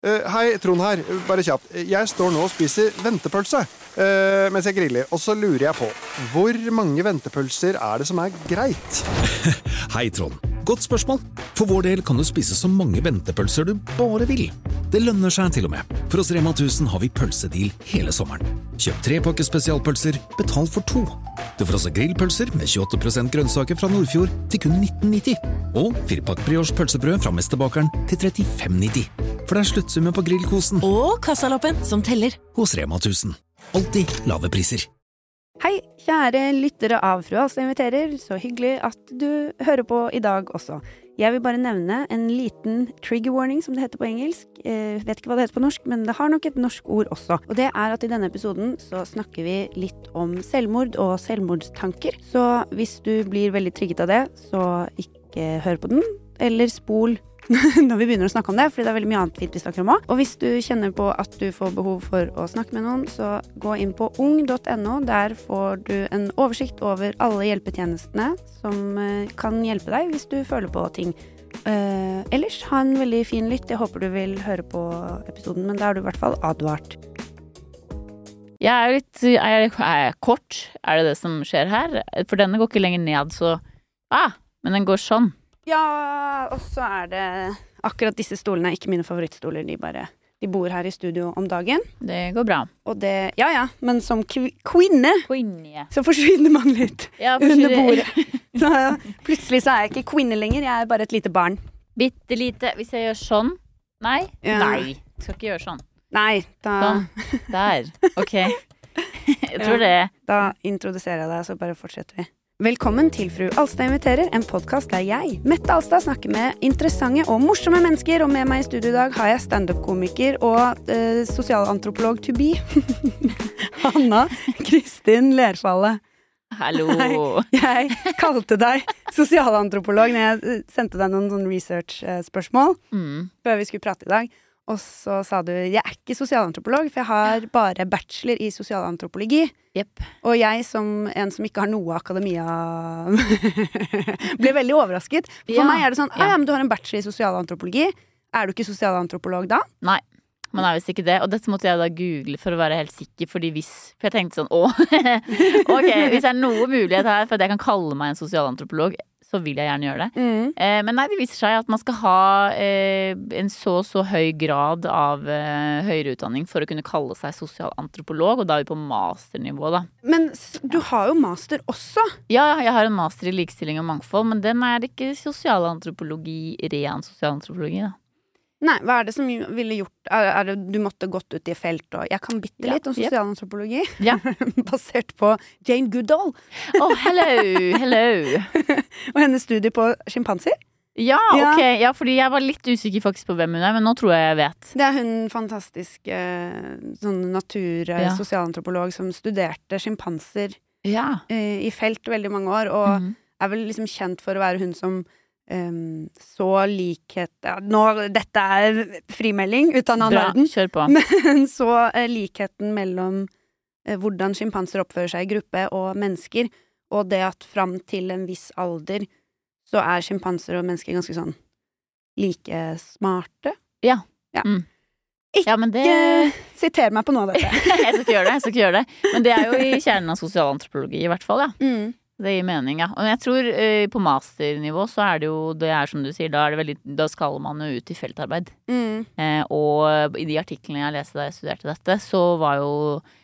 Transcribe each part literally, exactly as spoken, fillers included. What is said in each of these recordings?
Uh, hei, Trond her. Bare kjapt. Jeg står nå og spiser ventepølse uh, mens jeg griller, og så lurer jeg på, hvor mange ventepølser er det som er greit? Hei, Trond. Godt spørsmål. For vår del kan du spise så mange ventepølser du bare vil. Det lønner seg til og med. For hos Rema tusen har vi pølsedeal hele sommeren. Kjøp tre pakker spesialpølser, betal for to. Du får også grillpølser med tjueåtte prosent grønnsaker fra Nordfjord til kun nitten nitti. Og fire pakk brioche pølsebrød fra Mesterbakeren til trettifem nitti. For det er sluttsummet på grillkosen. Og kassaloppen som teller. Hos Rema tusen. Alltid lave priser. Hei, kjære lyttere av Fru Alstad inviterer. Så hyggelig at du hører på i dag også. Jeg vil bare nevne en liten trigger warning, som det heter på engelsk. Jeg vet ikke hva det heter på norsk, men det har nok et norsk ord også. Og det er at i denne episoden så snakker vi litt om selvmord og selvmordstanker. Så hvis du blir veldig trigget av det, så ikke hør på den, eller spol når vi begynner å snakke om det, fordi det er veldig mye annet fint vi snakker om også. Og hvis du kjenner på at du får behov for å snakke med noen, så gå inn på ung punktum no. Der får du en oversikt over alle hjelpetjenestene som kan hjelpe deg hvis du føler på ting. Uh, ellers, ha en veldig fin lytt. Jeg håper du vil høre på episoden, men da er du i hvert fall advart. Jeg er litt er, er jeg kort, er det det som skjer her? For denne går ikke lenger ned, så ah, men den går sånn. Ja, og så er det akkurat disse stolene er ikke mine favorittstoler. De bare, de bor her i studio om dagen. Det går bra. Og det, ja ja, men som kvinne, kvinne. Så forsvinner man litt ja, under bordet. Så plutselig så er jeg ikke kvinne lenger, jeg er bare et lite barn. Bitte lite, hvis jeg gjør sånn. Nei, ja. Nei, jeg skal ikke gjøre sånn. Nei, da... Sånn, der, ok. Jeg tror det. Da introduserer jeg deg, så bare fortsetter vi. Velkommen til Fru Alstad inviterer, en podcast der jeg, Mette Alstad, snakker med interessante og morsomme mennesker, og med meg i studio i dag har jeg stand-up-komiker og uh, sosialantropolog to be, Hanna Kristin Lerfalle. Hallo. Hei, jeg kalte deg sosialantropolog når jeg sendte deg noen, noen research-spørsmål mm. før vi skulle prate i dag. Og så sa du, jeg er ikke sosialantropolog, for jeg har bare bachelor i sosialantropologi. Yep. Og jeg som en som ikke har noe akademia, ble veldig overrasket. For ja. meg er det sånn, ja. ja, men du har en bachelor i sosialantropologi. Er du ikke sosialantropolog da? Nei, man er visst ikke det. Og dette måtte jeg da google for å være helt sikker, fordi hvis, for jeg tenkte sånn, åh, ok, hvis det er noe mulighet her for at jeg kan kalle meg en sosialantropolog, så vil jeg gjerne gjøre det. Mm. Eh, men nei, det viser seg at man skal ha eh, en så så høy grad av eh, høyere utdanning for å kunne kalle seg sosialantropolog, og da er vi på masternivå da. Men du har jo master også. Ja, jeg har en master i likestilling og mangfold, men den er ikke sosialantropologi, ren sosialantropologi da. Nei, hva er det som ville gjort, er, er det du måtte gått ut i felt, og jeg kan bitte litt ja, om sosialantropologi, ja. basert på Jane Goodall. Oh, hello, hello. Og hennes studie på skimpanser. Ja, ok, ja, fordi jeg var litt usikker faktisk på hvem hun er, men nå tror jeg jeg vet. Det er hun fantastiske sånn natur, ja. sosialantropolog som studerte skimpanser ja. uh, i felt veldig mange år, og mm. er vel liksom kjent for å være hun som Um, så likhet ja, nå, dette er frimelding ut av en annen verden. Kjør på. Men så uh, likheten mellom uh, hvordan skimpanser oppfører seg i gruppe og mennesker, og det at fram til en viss alder så er skimpanser og mennesker ganske sånn like smarte. Ja. Ja. Mm. Ikke ja, men det... siter meg på noe av dette. Jeg skal ikke gjøre det, jeg skal ikke gjøre det. Men det er jo i kjernen av sosialantropologi i hvert fall, ja. Mm. Det gir mening, ja. Og jeg tror eh, på masternivå så er det jo, det er som du sier, da, er det veldig, da skal man jo ut i feltarbeid. Mm. Eh, og i de artiklene jeg leste da jeg studerte dette, så var jo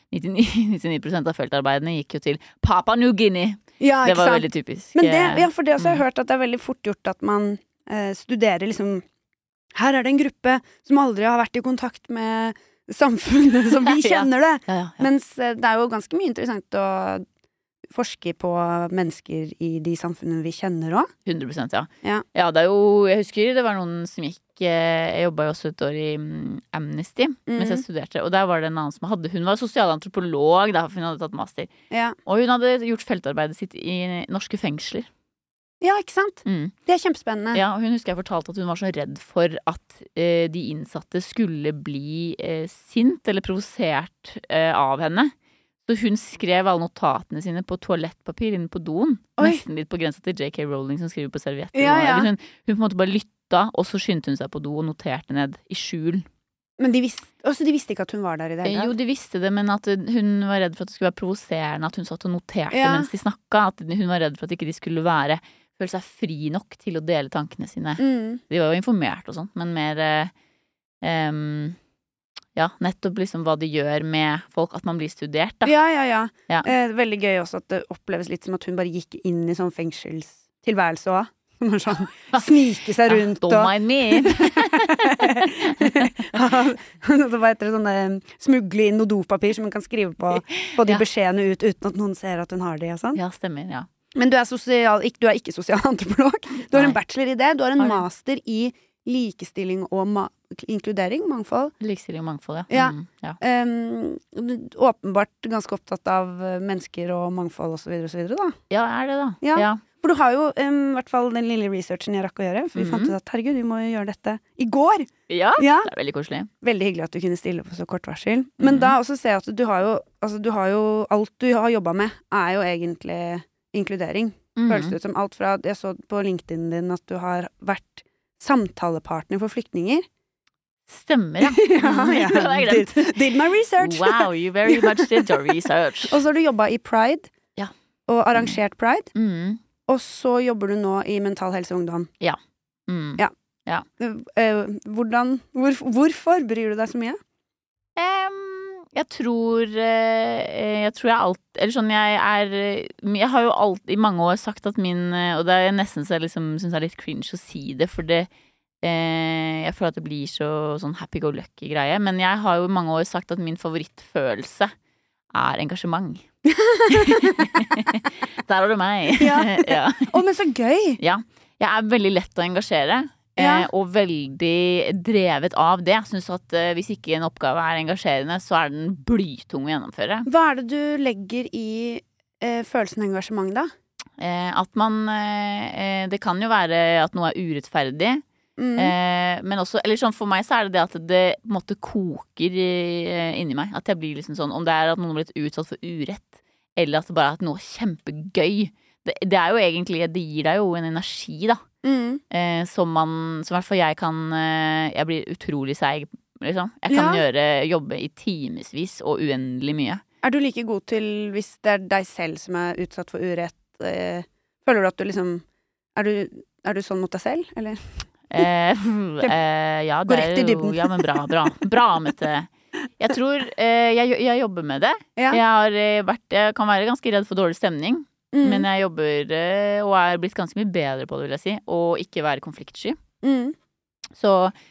nittini prosent av feltarbeidene gikk jo til Papua New Guinea. Ja, det var sant? veldig typisk. Men det, ja, for det også har jeg mm. hørt at det er veldig fort gjort at man eh, studerer liksom, her er det en gruppe som aldri har vært i kontakt med samfunnet som vi kjenner det. ja, ja, ja. Mens eh, det er jo ganske mye interessant å forske på mennesker i de samfunnene vi kjenner også. hundre prosent, ja. Ja. Ja, det er jo, jeg husker det var noen som gikk, jeg jobbet jo også et år i Amnesty, mm. mens jeg studerte, og der var det en annen som hadde, hun var sosialantropolog, da, for hun hadde tatt master. Ja. Og hun hadde gjort feltarbeidet sitt i norske fengsler. Ja, ikke sant? Mm. Det er kjempespennende. Ja, og hun husker jeg fortalte at hun var så redd for at eh, de innsatte skulle bli eh, sint eller provosert eh, av henne. Så hun skrev alle notatene sine på toalettpapir inne på doen. Oi. Nesten litt på grensa til J K Rowling som skriver på servietter. Ja, ja. Hun, hun på en måte bare lytta, og så skyndte hun seg på do og noterte ned i skjul. Men de visste, også de visste ikke at hun var der i det hele tatt? Jo, de visste det, men at hun var redd for at det skulle være provoserende, at hun satt og noterte Ja. mens de snakka, at hun var redd for at ikke de skulle være, føle seg fri nok til å dele tankene sine. Mm. De var jo informert og sånt, men mer eh, em, ja, nettopp liksom hva de gjør med folk, at man blir studert, da. Ja, ja, ja. Ja. Eh, veldig gøy også at det oppleves litt som at hun bare gikk inn i sånn fengselstilværelse også. Som er sånn, snike seg rundt Don't mind me. Så hva heter det, sånne smugle inn noe dopapir som man kan skrive på, på de Ja. beskjedene ut uten at noen ser at hun har det og sånn. Ja, stemmer, ja. Men du er, sosial, ikke, du er ikke sosialantropolog. Du har en Nei. bachelor i det. Du har en Har jeg. master i likestilling og ma inkludering, mangfold. Likestilling og mangfold, ja. Ja. Mm, ja. Um, åpenbart ganske opptatt av eh, mennesker og mangfold og så videre og så videre, da. Ja, er det da. Ja. Ja. For du har jo um, i hvert fall den lille researchen jeg rakk å gjøre. For vi Mhm. fant ut at herregud, vi må jo gjøre dette i går. Ja, Ja. det er veldig koselig. Veldig hyggelig at du kunne stille på så kort varsel. Men Mhm. da også ser jeg at du har jo, altså du har jo alt du har jobba med, er jo egentlig inkludering. Mhm. Føles det ut som alt fra jeg så på LinkedIn din at du har vært samtalepartner for flyktninger. Stemmer, ja. Ja, Mm, ja. det hadde jeg glemt. Did, did my research. Wow, you very much did your research. Og så har du jobba i Pride. Ja. Og arrangert Pride. Mm. Og så jobber du nå i Mental Helse og Ungdom. Mm. Ja. Eh, hvordan hvor, Hvorfor bryr du deg så mye? Em, jeg tror eh, Jeg tror jeg alt Eller sånn, jeg er Jeg har jo alt i mange år sagt at min Og det er nesten så jeg liksom syns det er litt cringe å si det, for det eh, jeg føler at det blir så sånn happy-go-lucky-greie. Men jeg har jo i mange år sagt at min favorittfølelse er engasjement. Der har du meg. Ja. ja. Å, men så gøy! Ja. Jeg er veldig lett å engasjere. Ja. Eh, og veldig drevet av det. Jeg synes at eh, hvis ikke en oppgave er engasjerende, så er den blytung å gjennomføre. Hva er det du legger i eh, følelsen engasjement, da? Eh, at man eh, Det kan jo være at noe er urettferdig. Mm. Eh, men også, eller sånn for meg så er det det at det på en måte koker i- inni meg. At jeg blir liksom sånn, om det er at noen har blitt utsatt for urett, eller at det bare er noe kjempegøy. Det, det er jo egentlig, det gir deg jo en energi, da. Mm. Eh, som man, som i hvert fall jeg kan eh, Jeg blir utrolig seig, liksom. Jeg kan Ja. gjøre, jobbe i timevis og uendelig mye. Er du like god til, hvis det er deg selv som er utsatt for urett, eh, føler du at du liksom er du, er du sånn mot deg selv, eller? Eh, eh, ja, Gå det rett i er jo dybden. Ja, men bra, bra. Bra med det. Jeg tror eh, jeg, jeg jobber med det. Ja. Jeg har eh, vært Jeg kan være ganske redd for dårlig stemning, Mm. men jeg jobber eh, og er blitt ganske mye bedre på det, vil jeg si. Og ikke være konfliktsky. Mm. Så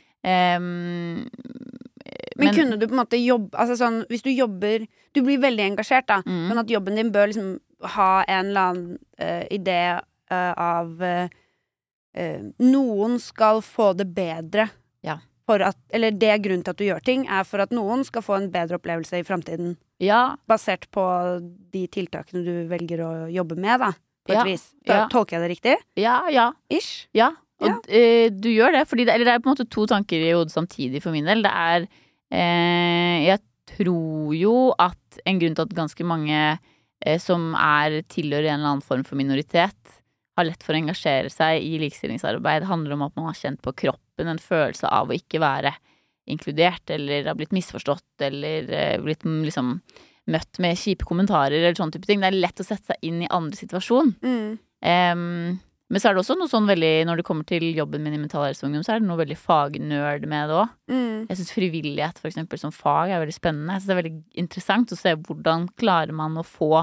ehm, Men, kunne du på en måte jobbe, altså sånn, hvis du jobber, du blir veldig engasjert da, Mm. sånn at jobben din bør liksom ha en eller annen eh, idé eh, av eh, eh, noen skal få det bedre. Ja. For at, eller det er grunnen til at du gjør ting, er for at noen skal få en bedre opplevelse i fremtiden, Ja. basert på de tiltakene du velger å jobbe med, da, på et Ja, vis. Da, ja. Tolker jeg det riktig? Ja, ja. Ish? Ja, og Ja. eh, du gjør det, fordi det, eller det er på en måte to tanker i hodet samtidig for min del. Det er eh, Jeg tror jo at en grunn til at ganske mange eh, som er tilhører en eller annen form for minoritet, har lett for å engasjere seg i likestillingsarbeid, handler om at man har kjent på kroppen en følelse av å ikke være inkludert, eller har blitt misforstått, eller eh, blitt mm, liksom møtt med kjipe kommentarer, eller sånne type ting. Det er lett å sette seg inn i andre situasjon. Mm. Em, men så er det også noe sånn veldig, når det kommer til jobben min i Mental Helse og Ungdom, så er det noe veldig fagnerd med det også. Mm. Jeg synes frivillighet for eksempel som fag er veldig spennende. Jeg synes det er veldig interessant å se hvordan klarer man å få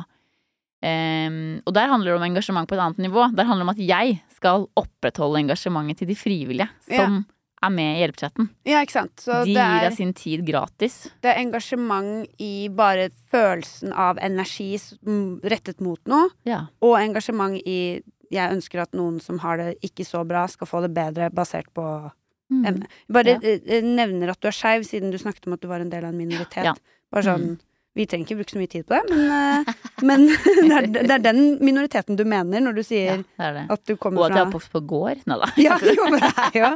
em, og der handler det om engasjement på et annet nivå. Der handler det om at jeg skal opprettholde engasjementet til de frivillige som er med i hjelpechatten. Ja, ikke sant? Så De det gir er, av sin tid gratis. det er engasjement i bare følelsen av energi s- m- rettet mot noe, Ja. og engasjement i jeg ønsker at noen som har det ikke så bra, skal få det bedre basert på Mm. emne. Bare Ja. eh, eh, nevner at du er skeiv, siden du snakket om at du var en del av en minoritet. Ja. Bare sånn, Mm. vi trenger ikke bruke så mye tid på det, men, eh, men det, er, det er den minoriteten du mener når du Ja, sier det er det. at du kommer Og at fra jeg har vokst på gård. Nei da. Ja, jo, men det er jo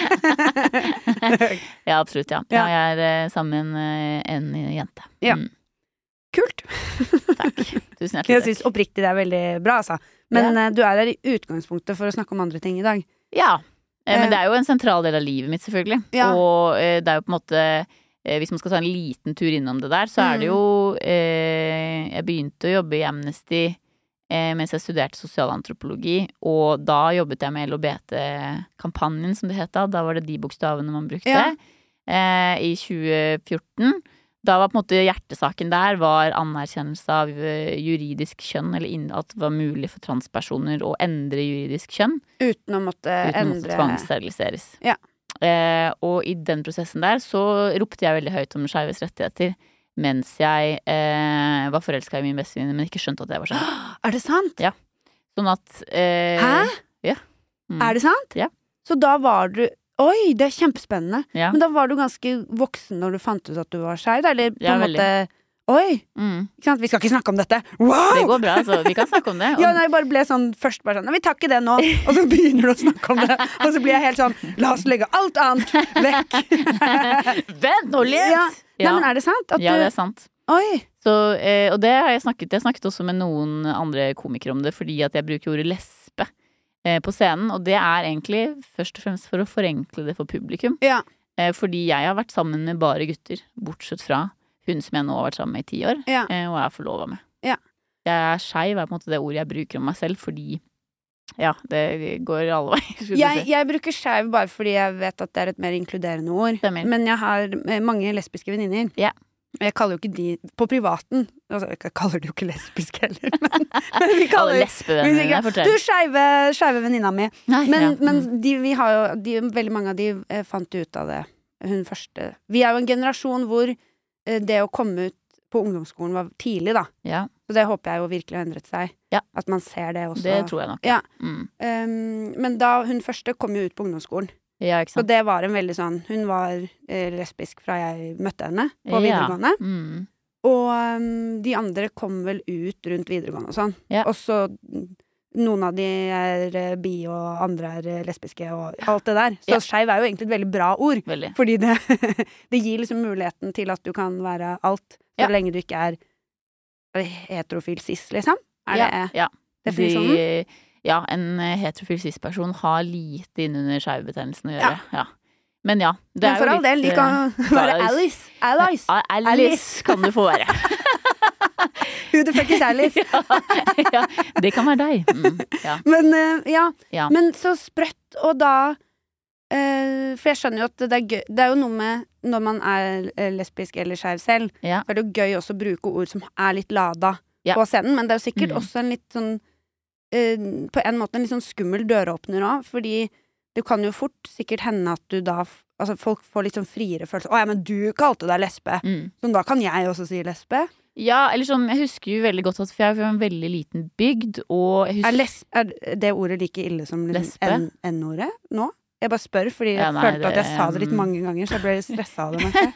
Ja, absolutt, ja. Ja. ja jeg er eh, sammen med en jente. Ja. Mm, kult. takk. Tusen Jeg hjertelig takk. syns oppriktig det er veldig bra, altså. Men eh, du er her i utgangspunktet for å snakke om andre ting i dag. Ja. Eh, Men det er jo en sentral del av livet mitt, selvfølgelig. Ja. Og eh, det er jo på en måte eh, hvis man skal ta en liten tur innom det der, så er det jo eh, Jeg begynte å jobbe i Amnesty eh, mens jeg studerte sosialantropologi, og da jobbet jeg med L H B T-kampanjen, som det het da. Da var det de bokstavene man brukte. Ja. Eh, I tjue fjorten. Da var på en måte hjertesaken der var anerkjennelse av eh, juridisk kjønn, eller inn, at det var mulig for transpersoner å endre juridisk kjønn. Uten å måtte Uten å endre måtte tvangssteriliseres. Ja. Eh, og i den prosessen der så ropte jeg veldig høyt om skeives rettigheter mens jeg eh, var forelska i min bestevenninne, men ikke skjønte at jeg var skeiv. Er det sant? Ja. Sånn at eh, Hæ? Ja. Mm. Er det sant? Ja. Så da var du Oi, det er kjempespennende. Ja. Men da var du ganske voksen når du fant ut at du var skeiv, eller på Ja, en veldig. måte Oi! Mm. Ikke sant? Vi skal ikke snakke om dette. Wow! Det går bra, altså. Vi kan snakke om det. Ja, nei, jeg bare ble sånn først bare sånn Nei, vi tar ikke det nå. Og så begynner du å snakke om det. Og så blir jeg helt sånn La oss legge alt annet vekk. Vent nå litt! Ja. Nei, men er det sant? At Ja, du det er sant. Oi! Så, eh, og det har jeg snakket Jeg snakket også med noen andre komikere om det, fordi at jeg bruker ordet lesbe eh, på scenen, og det er egentlig først og fremst for å forenkle det for publikum. Ja. Eh, fordi jeg har vært sammen med bare gutter, bortsett fra hun som jeg nå har vært sammen med i ti år, Ja. eh, og er forlova med. Ja. Jeg er skeiv, er på en måte det ordet jeg bruker om meg selv, fordi ja, det går alle veier. skulle du Jeg, si. jeg bruker skeiv bare fordi jeg vet at det er et mer inkluderende ord. Stemmer. Men jeg har eh, mange lesbiske venninner. Ja. Og jeg kaller jo ikke de På privaten altså, Jeg kaller de jo ikke lesbiske heller, men, men vi Alle kaller lesbevennene vi dine, sier, fortell. Du, skeive, skeive venninna mi. Nei, Men, ja. men Mm. de, vi har jo de, veldig mange av de eh, fant ut av det. Hun første Vi er jo en generasjon hvor eh, det å komme ut på ungdomsskolen var tidlig, da. Ja, Så det håper jeg jo virkelig har endret seg. Ja. At man ser det også. det tror jeg nok. Ja. Mm. Um, men da hun første kom jo ut på ungdomsskolen. Ja, ikke Så sant. det var en veldig sånn Hun var eh, lesbisk fra jeg møtte henne på Ja. videregående. Mm. Og um, de andre kom vel ut rundt videregående og sånn. Ja. Og så mm, noen av de er eh, bi, og andre er eh, lesbiske, og alt det der. Så Ja. skeiv er jo egentlig et veldig bra ord. Veldig. Fordi det, det gir liksom muligheten til at du kan være alt, så Ja. lenge du ikke er heterofil cis, liksom. Er ja, det ja. definisjonen? De, ja, en eh, heterofil cis-person har lite innunder skeiv-betegnelsen å gjøre. Ja. Men ja, det Men er for jo all del, litt de kan eh, være Alice. Alice. Allies. Ja, Alice kan du få være. Who the fuck is Alice? ja, ja, det kan være deg. Mm, ja, Men eh, ja. ja. Men så sprøtt, og da eh, For jeg skjønner jo at det er gøy Det er jo noe med når man er eh, lesbisk eller skeiv selv, ja. så er det jo gøy også å bruke ord som er litt lada Ja. på scenen, men det er jo sikkert Mm. også en litt sånn eh, på en måte en litt sånn skummel døråpner òg, fordi det kan jo fort sikkert hende at du da f- Altså folk får litt sånn friere følelser. 'Å ja, men du kalte deg lesbe', Mm. så da kan jeg også si lesbe. Ja, eller sånn, jeg husker jo veldig godt at for jeg er fra en veldig liten bygd, og jeg Er, husker les er det ordet like ille som liksom Lesbe? N- N-ordet nå? Jeg bare spør, fordi jeg Ja, nei, følte at jeg det- sa det litt mange ganger, så jeg ble stressa av det. merker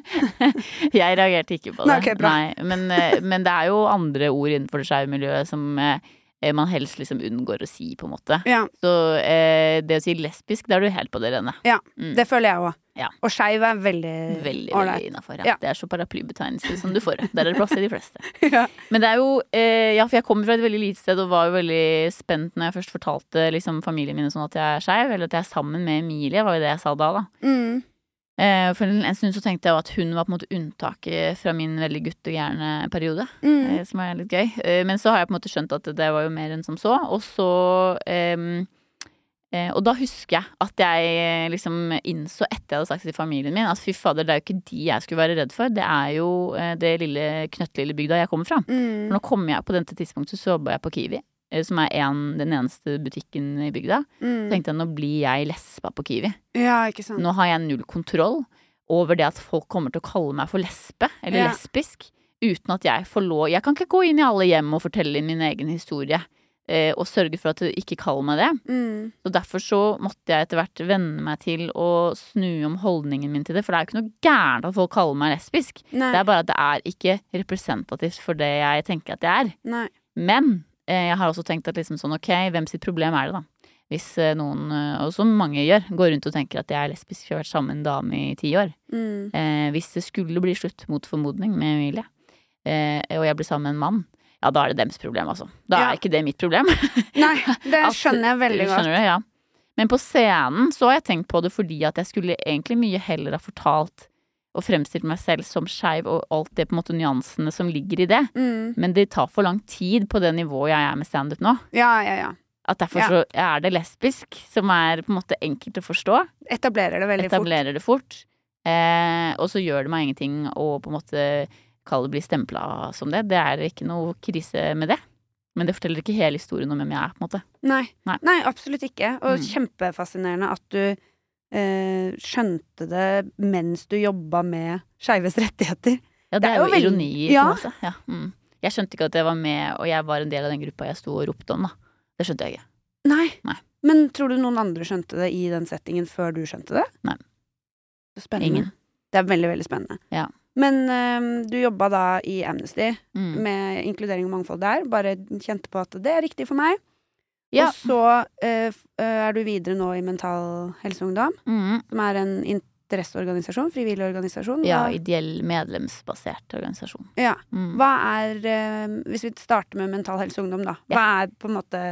jeg. Jeg reagerte ikke på det. Nei, ok, bra. Nei, men, eh, men det er jo andre ord innenfor det skeive miljøet som eh, man helst liksom unngår å si, på en måte. Ja, Så eh, det å si lesbisk, da er du helt på det rene. ja Mm. det føler jeg òg. Ja. Og skeiv er veldig Veldig, ålreit. veldig innafor. Ja. Ja. Det er så paraplybetegnelse som du får. Der er det plass til de fleste. Ja. Men det er jo eh, Ja, for jeg kommer fra et veldig lite sted og var jo veldig spent når jeg først fortalte liksom, familien min sånn at jeg er skeiv, eller at jeg er sammen med Emilie, var jo det jeg sa da, da. Mm. Eh, for en stund så tenkte jeg jo at hun var på en måte unntaket fra min veldig guttegærne periode. Mm. eh, Som er litt gøy. Eh, Men så har jeg på en måte skjønt at det var jo mer enn som så. Og så eh, eh, Og da husker jeg at jeg eh, liksom innså etter jeg hadde sagt det til familien min at fy fader, det er jo ikke de jeg skulle være redd for. Det er jo eh, det lille knøttlille bygda jeg kommer fra. Mm. For nå kommer jeg på dette tidspunktet så jobba jeg på Kiwi, eh, som er en, den eneste butikken i bygda. Så Mm. tenkte jeg nå blir jeg lesba på Kiwi. Ja, ikke sant. Nå har jeg null kontroll over det at folk kommer til å kalle meg for lesbe, eller Ja. lesbisk, uten at jeg får lov. Jeg kan ikke gå inn i alle hjem og fortelle min egen historie, eh, og sørge for at de ikke kaller meg det. Mm. Så derfor så måtte jeg etter hvert venne meg til å snu om holdningen min til det, for det er jo ikke noe gærent at folk kaller meg lesbisk. Nei. Det er bare at det er ikke representativt for det jeg tenker at jeg er. Nei. Men eh, jeg har også tenkt at liksom sånn, ok, hvem sitt problem er det da? Hvis eh, noen, eh, og som mange gjør, går rundt og tenker at jeg er lesbisk, for jeg har vært sammen med en dame i ti år. Mm. Eh, hvis det skulle bli slutt mot formodning med Emilie, eh, og jeg blir sammen med en mann, ja, da er det dems problem, altså. Da Ja. er ikke det mitt problem. Nei, det At- skjønner jeg veldig godt. Skjønner du, ja. Men på scenen så har jeg tenkt på det fordi at jeg skulle egentlig mye heller ha fortalt og fremstilt meg selv som skeiv og alt det på en måte nyansene som ligger i det. Mm. Men det tar for lang tid på det nivået jeg er med stand-up nå. Ja, ja, ja. At derfor Ja. så er det lesbisk, som er på en måte enkelt å forstå. Etablerer det veldig fort. Etablerer det fort. Eh, og så gjør det meg ingenting å på en måte kalle det bli stempla som det. Det er ikke noe krise med det. Men det forteller ikke hele historien om hvem jeg er, på en måte. Nei, Nei. Nei absolutt ikke. Og Mm. kjempefascinerende at du eh, skjønte det mens du jobba med skeives rettigheter. Ja, det, Det er er jo jo veldig- ironi, ja. på en måte. Ja. Mm. Jeg skjønte ikke at jeg var med, og jeg var en del av den gruppa jeg sto og ropte om, da. Det skjønte jeg ikke. Nei. Nei. Men tror du noen andre skjønte det i den settingen før du skjønte det? Nei. Så spennende. Ingen. Det er veldig, veldig spennende. Ja. Men eh, du jobba da i Amnesty Mm. med inkludering og mangfold der. Bare kjente på at det er riktig for meg. Ja. Og så eh, f- eh, er du videre nå i Mental Helse og Ungdom, Mm. som er en interesseorganisasjon, frivillig organisasjon. Ja, Hva- ideell medlemsbasert organisasjon. ja. Mm. Hva er eh, Hvis vi starter med Mental Helse og Ungdom, da. Hva er på en måte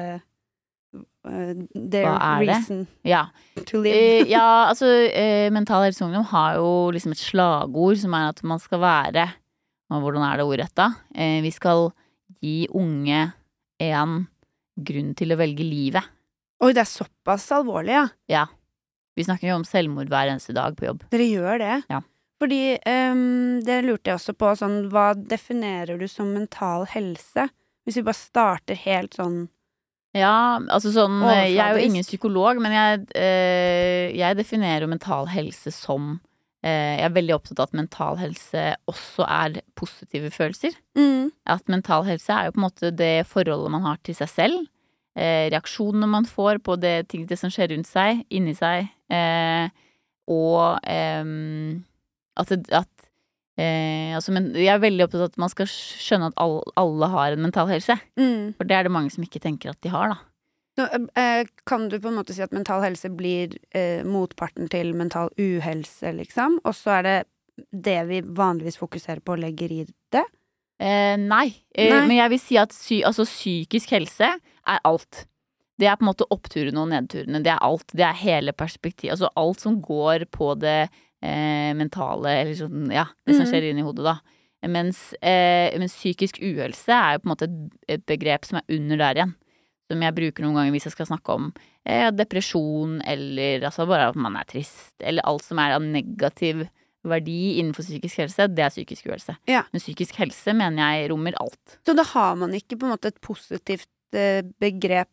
eh, their Hva er det? reason Ja. to live? Eh, ja, altså eh, Mental Helse og Ungdom har jo liksom et slagord som er at man skal være, og hvordan er det ordrett da? Eh, vi skal gi unge en grunn til å velge livet. Oi, det er såpass alvorlig, ja. Ja. Vi snakker jo om selvmord hver eneste dag på jobb. Dere gjør det. Ja. Fordi um, det lurte jeg også på, sånn, hva definerer du som mental helse? Hvis vi bare starter helt sånn Ja, altså sånn eh, Jeg er jo Overfladisk. ingen psykolog, men jeg, eh, jeg definerer jo mental helse som eh, Jeg er veldig opptatt av at mental helse også er positive følelser. mm, At mental helse er jo på en måte det forholdet man har til seg selv. Eh, reaksjonene man får på det, ting, det som skjer rundt seg, inni seg. Eh, og eh, at, det- at eh, altså, men jeg er veldig opptatt av at man skal skjønne at alle, alle har en mental helse. mm. For det er det mange som ikke tenker at de har, da. Så, eh, kan du på en måte si at mental helse blir eh, motparten til mental uhelse, liksom? Og så er det det vi vanligvis fokuserer på og legger i det? Eh, nei. Eh, Nei. men jeg vil si at psy, altså, psykisk helse er alt. Det er på en måte oppturene og nedturene. Det er alt. Det er hele perspektivet. Altså alt som går på det eh, mentale, eller sånn, ja, det som Mhm. skjer inni hodet, da. Mens, eh, mens psykisk uhelse er jo på en måte et, et begrep som er under der igjen. Som jeg bruker noen ganger hvis jeg skal snakke om eh, depresjon, eller altså bare at man er trist, eller alt som er av negativ verdi innenfor psykisk helse, det er psykisk uhelse. Ja. Men psykisk helse mener jeg rommer alt. Så da har man ikke på en måte et positivt eh, begrep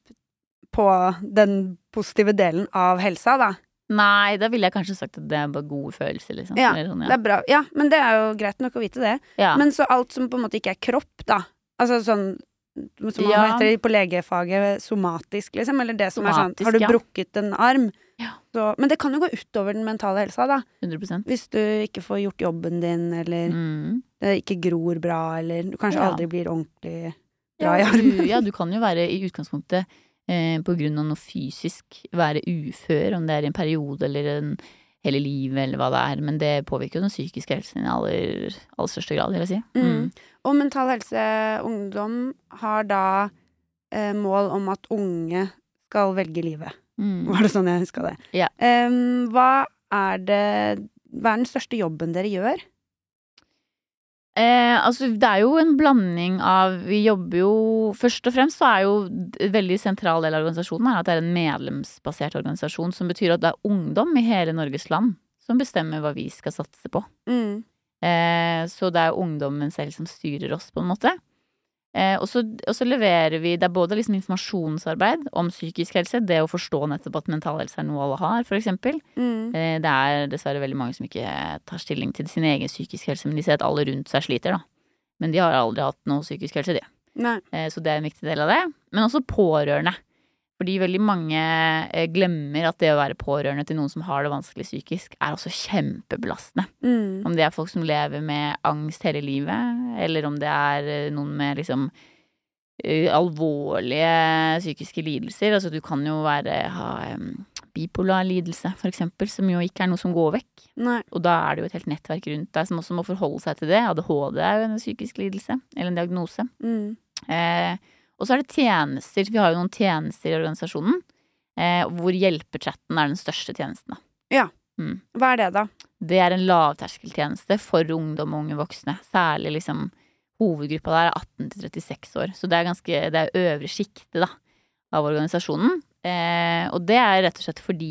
på den positive delen av helsa, da? Nei, da ville jeg kanskje sagt at det er bare gode følelser, liksom. Ja, Eller sånn, Det er bra. Ja, men det er jo greit nok å vite det. ja. Men så alt som på en måte ikke er kropp, da. Altså sånn som Ja. man heter på legefaget somatisk, liksom. Eller det som er sånn Somatisk, Har du ja. brukket en arm? Ja. Så, men det kan jo gå utover den mentale helsa, da. hundre prosent. Hvis du ikke får gjort jobben din, eller Mm. det ikke gror bra, eller du kanskje Ja. aldri blir ordentlig bra Ja, i du, armen. ja, du kan jo være i utgangspunktet eh, på grunn av noe fysisk være ufør, om det er i en periode eller en hele livet eller hva det er, men det påvirker jo den psykiske helsen i aller, aller største grad, vil jeg si. Mm. Og Mental Helse Ungdom har da eh, mål om at unge skal velge livet. Mm. Var det sånn jeg huska det? Ja. Em, hva er det Hva er den største jobben dere gjør? Eh, altså, det er jo en blanding av Vi jobber jo Først og fremst så er jo en veldig sentral del av organisasjonen er at det er en medlemsbasert organisasjon, som betyr at det er ungdom i hele Norges land som bestemmer hva vi skal satse på. Mm. Eh, så det er ungdommen selv som styrer oss, på en måte. Eh, og, så, og så leverer vi Det er både liksom informasjonsarbeid om psykisk helse, det å forstå nettopp at mental helse er noe alle har, for eksempel. Mm. Eh, det er dessverre veldig mange som ikke tar stilling til sin egen psykisk helse, men de ser at alle rundt seg sliter, da. Men de har aldri hatt noe psykisk helse, de. Nei. Eh, så det er en viktig del av det. Men også pårørende. Fordi veldig mange eh, glemmer at det å være pårørende til noen som har det vanskelig psykisk, er også kjempebelastende. Mm. Om det er folk som lever med angst hele livet, eller om det er eh, noen med liksom eh, alvorlige psykiske lidelser. Altså du kan jo være, ha um, bipolar lidelse, for eksempel, som jo ikke er noe som går vekk. Nei. Og da er det jo et helt nettverk rundt deg som også må forholde seg til det. A D H D er jo en psykisk lidelse, eller en diagnose. Mm. Eh, og så er det tjenester. Vi har jo noen tjenester i organisasjonen. eh, hvor hjelpechatten er den største tjenesten. Da. Ja. Mm. Hva er det da? Det er en lavterskeltjeneste for ungdom og unge voksne. Særlig liksom hovedgruppa der er atten til trettiseks år. Så det er ganske, det er øvre sjiktet da, av organisasjonen. Eh, og det er rett og slett fordi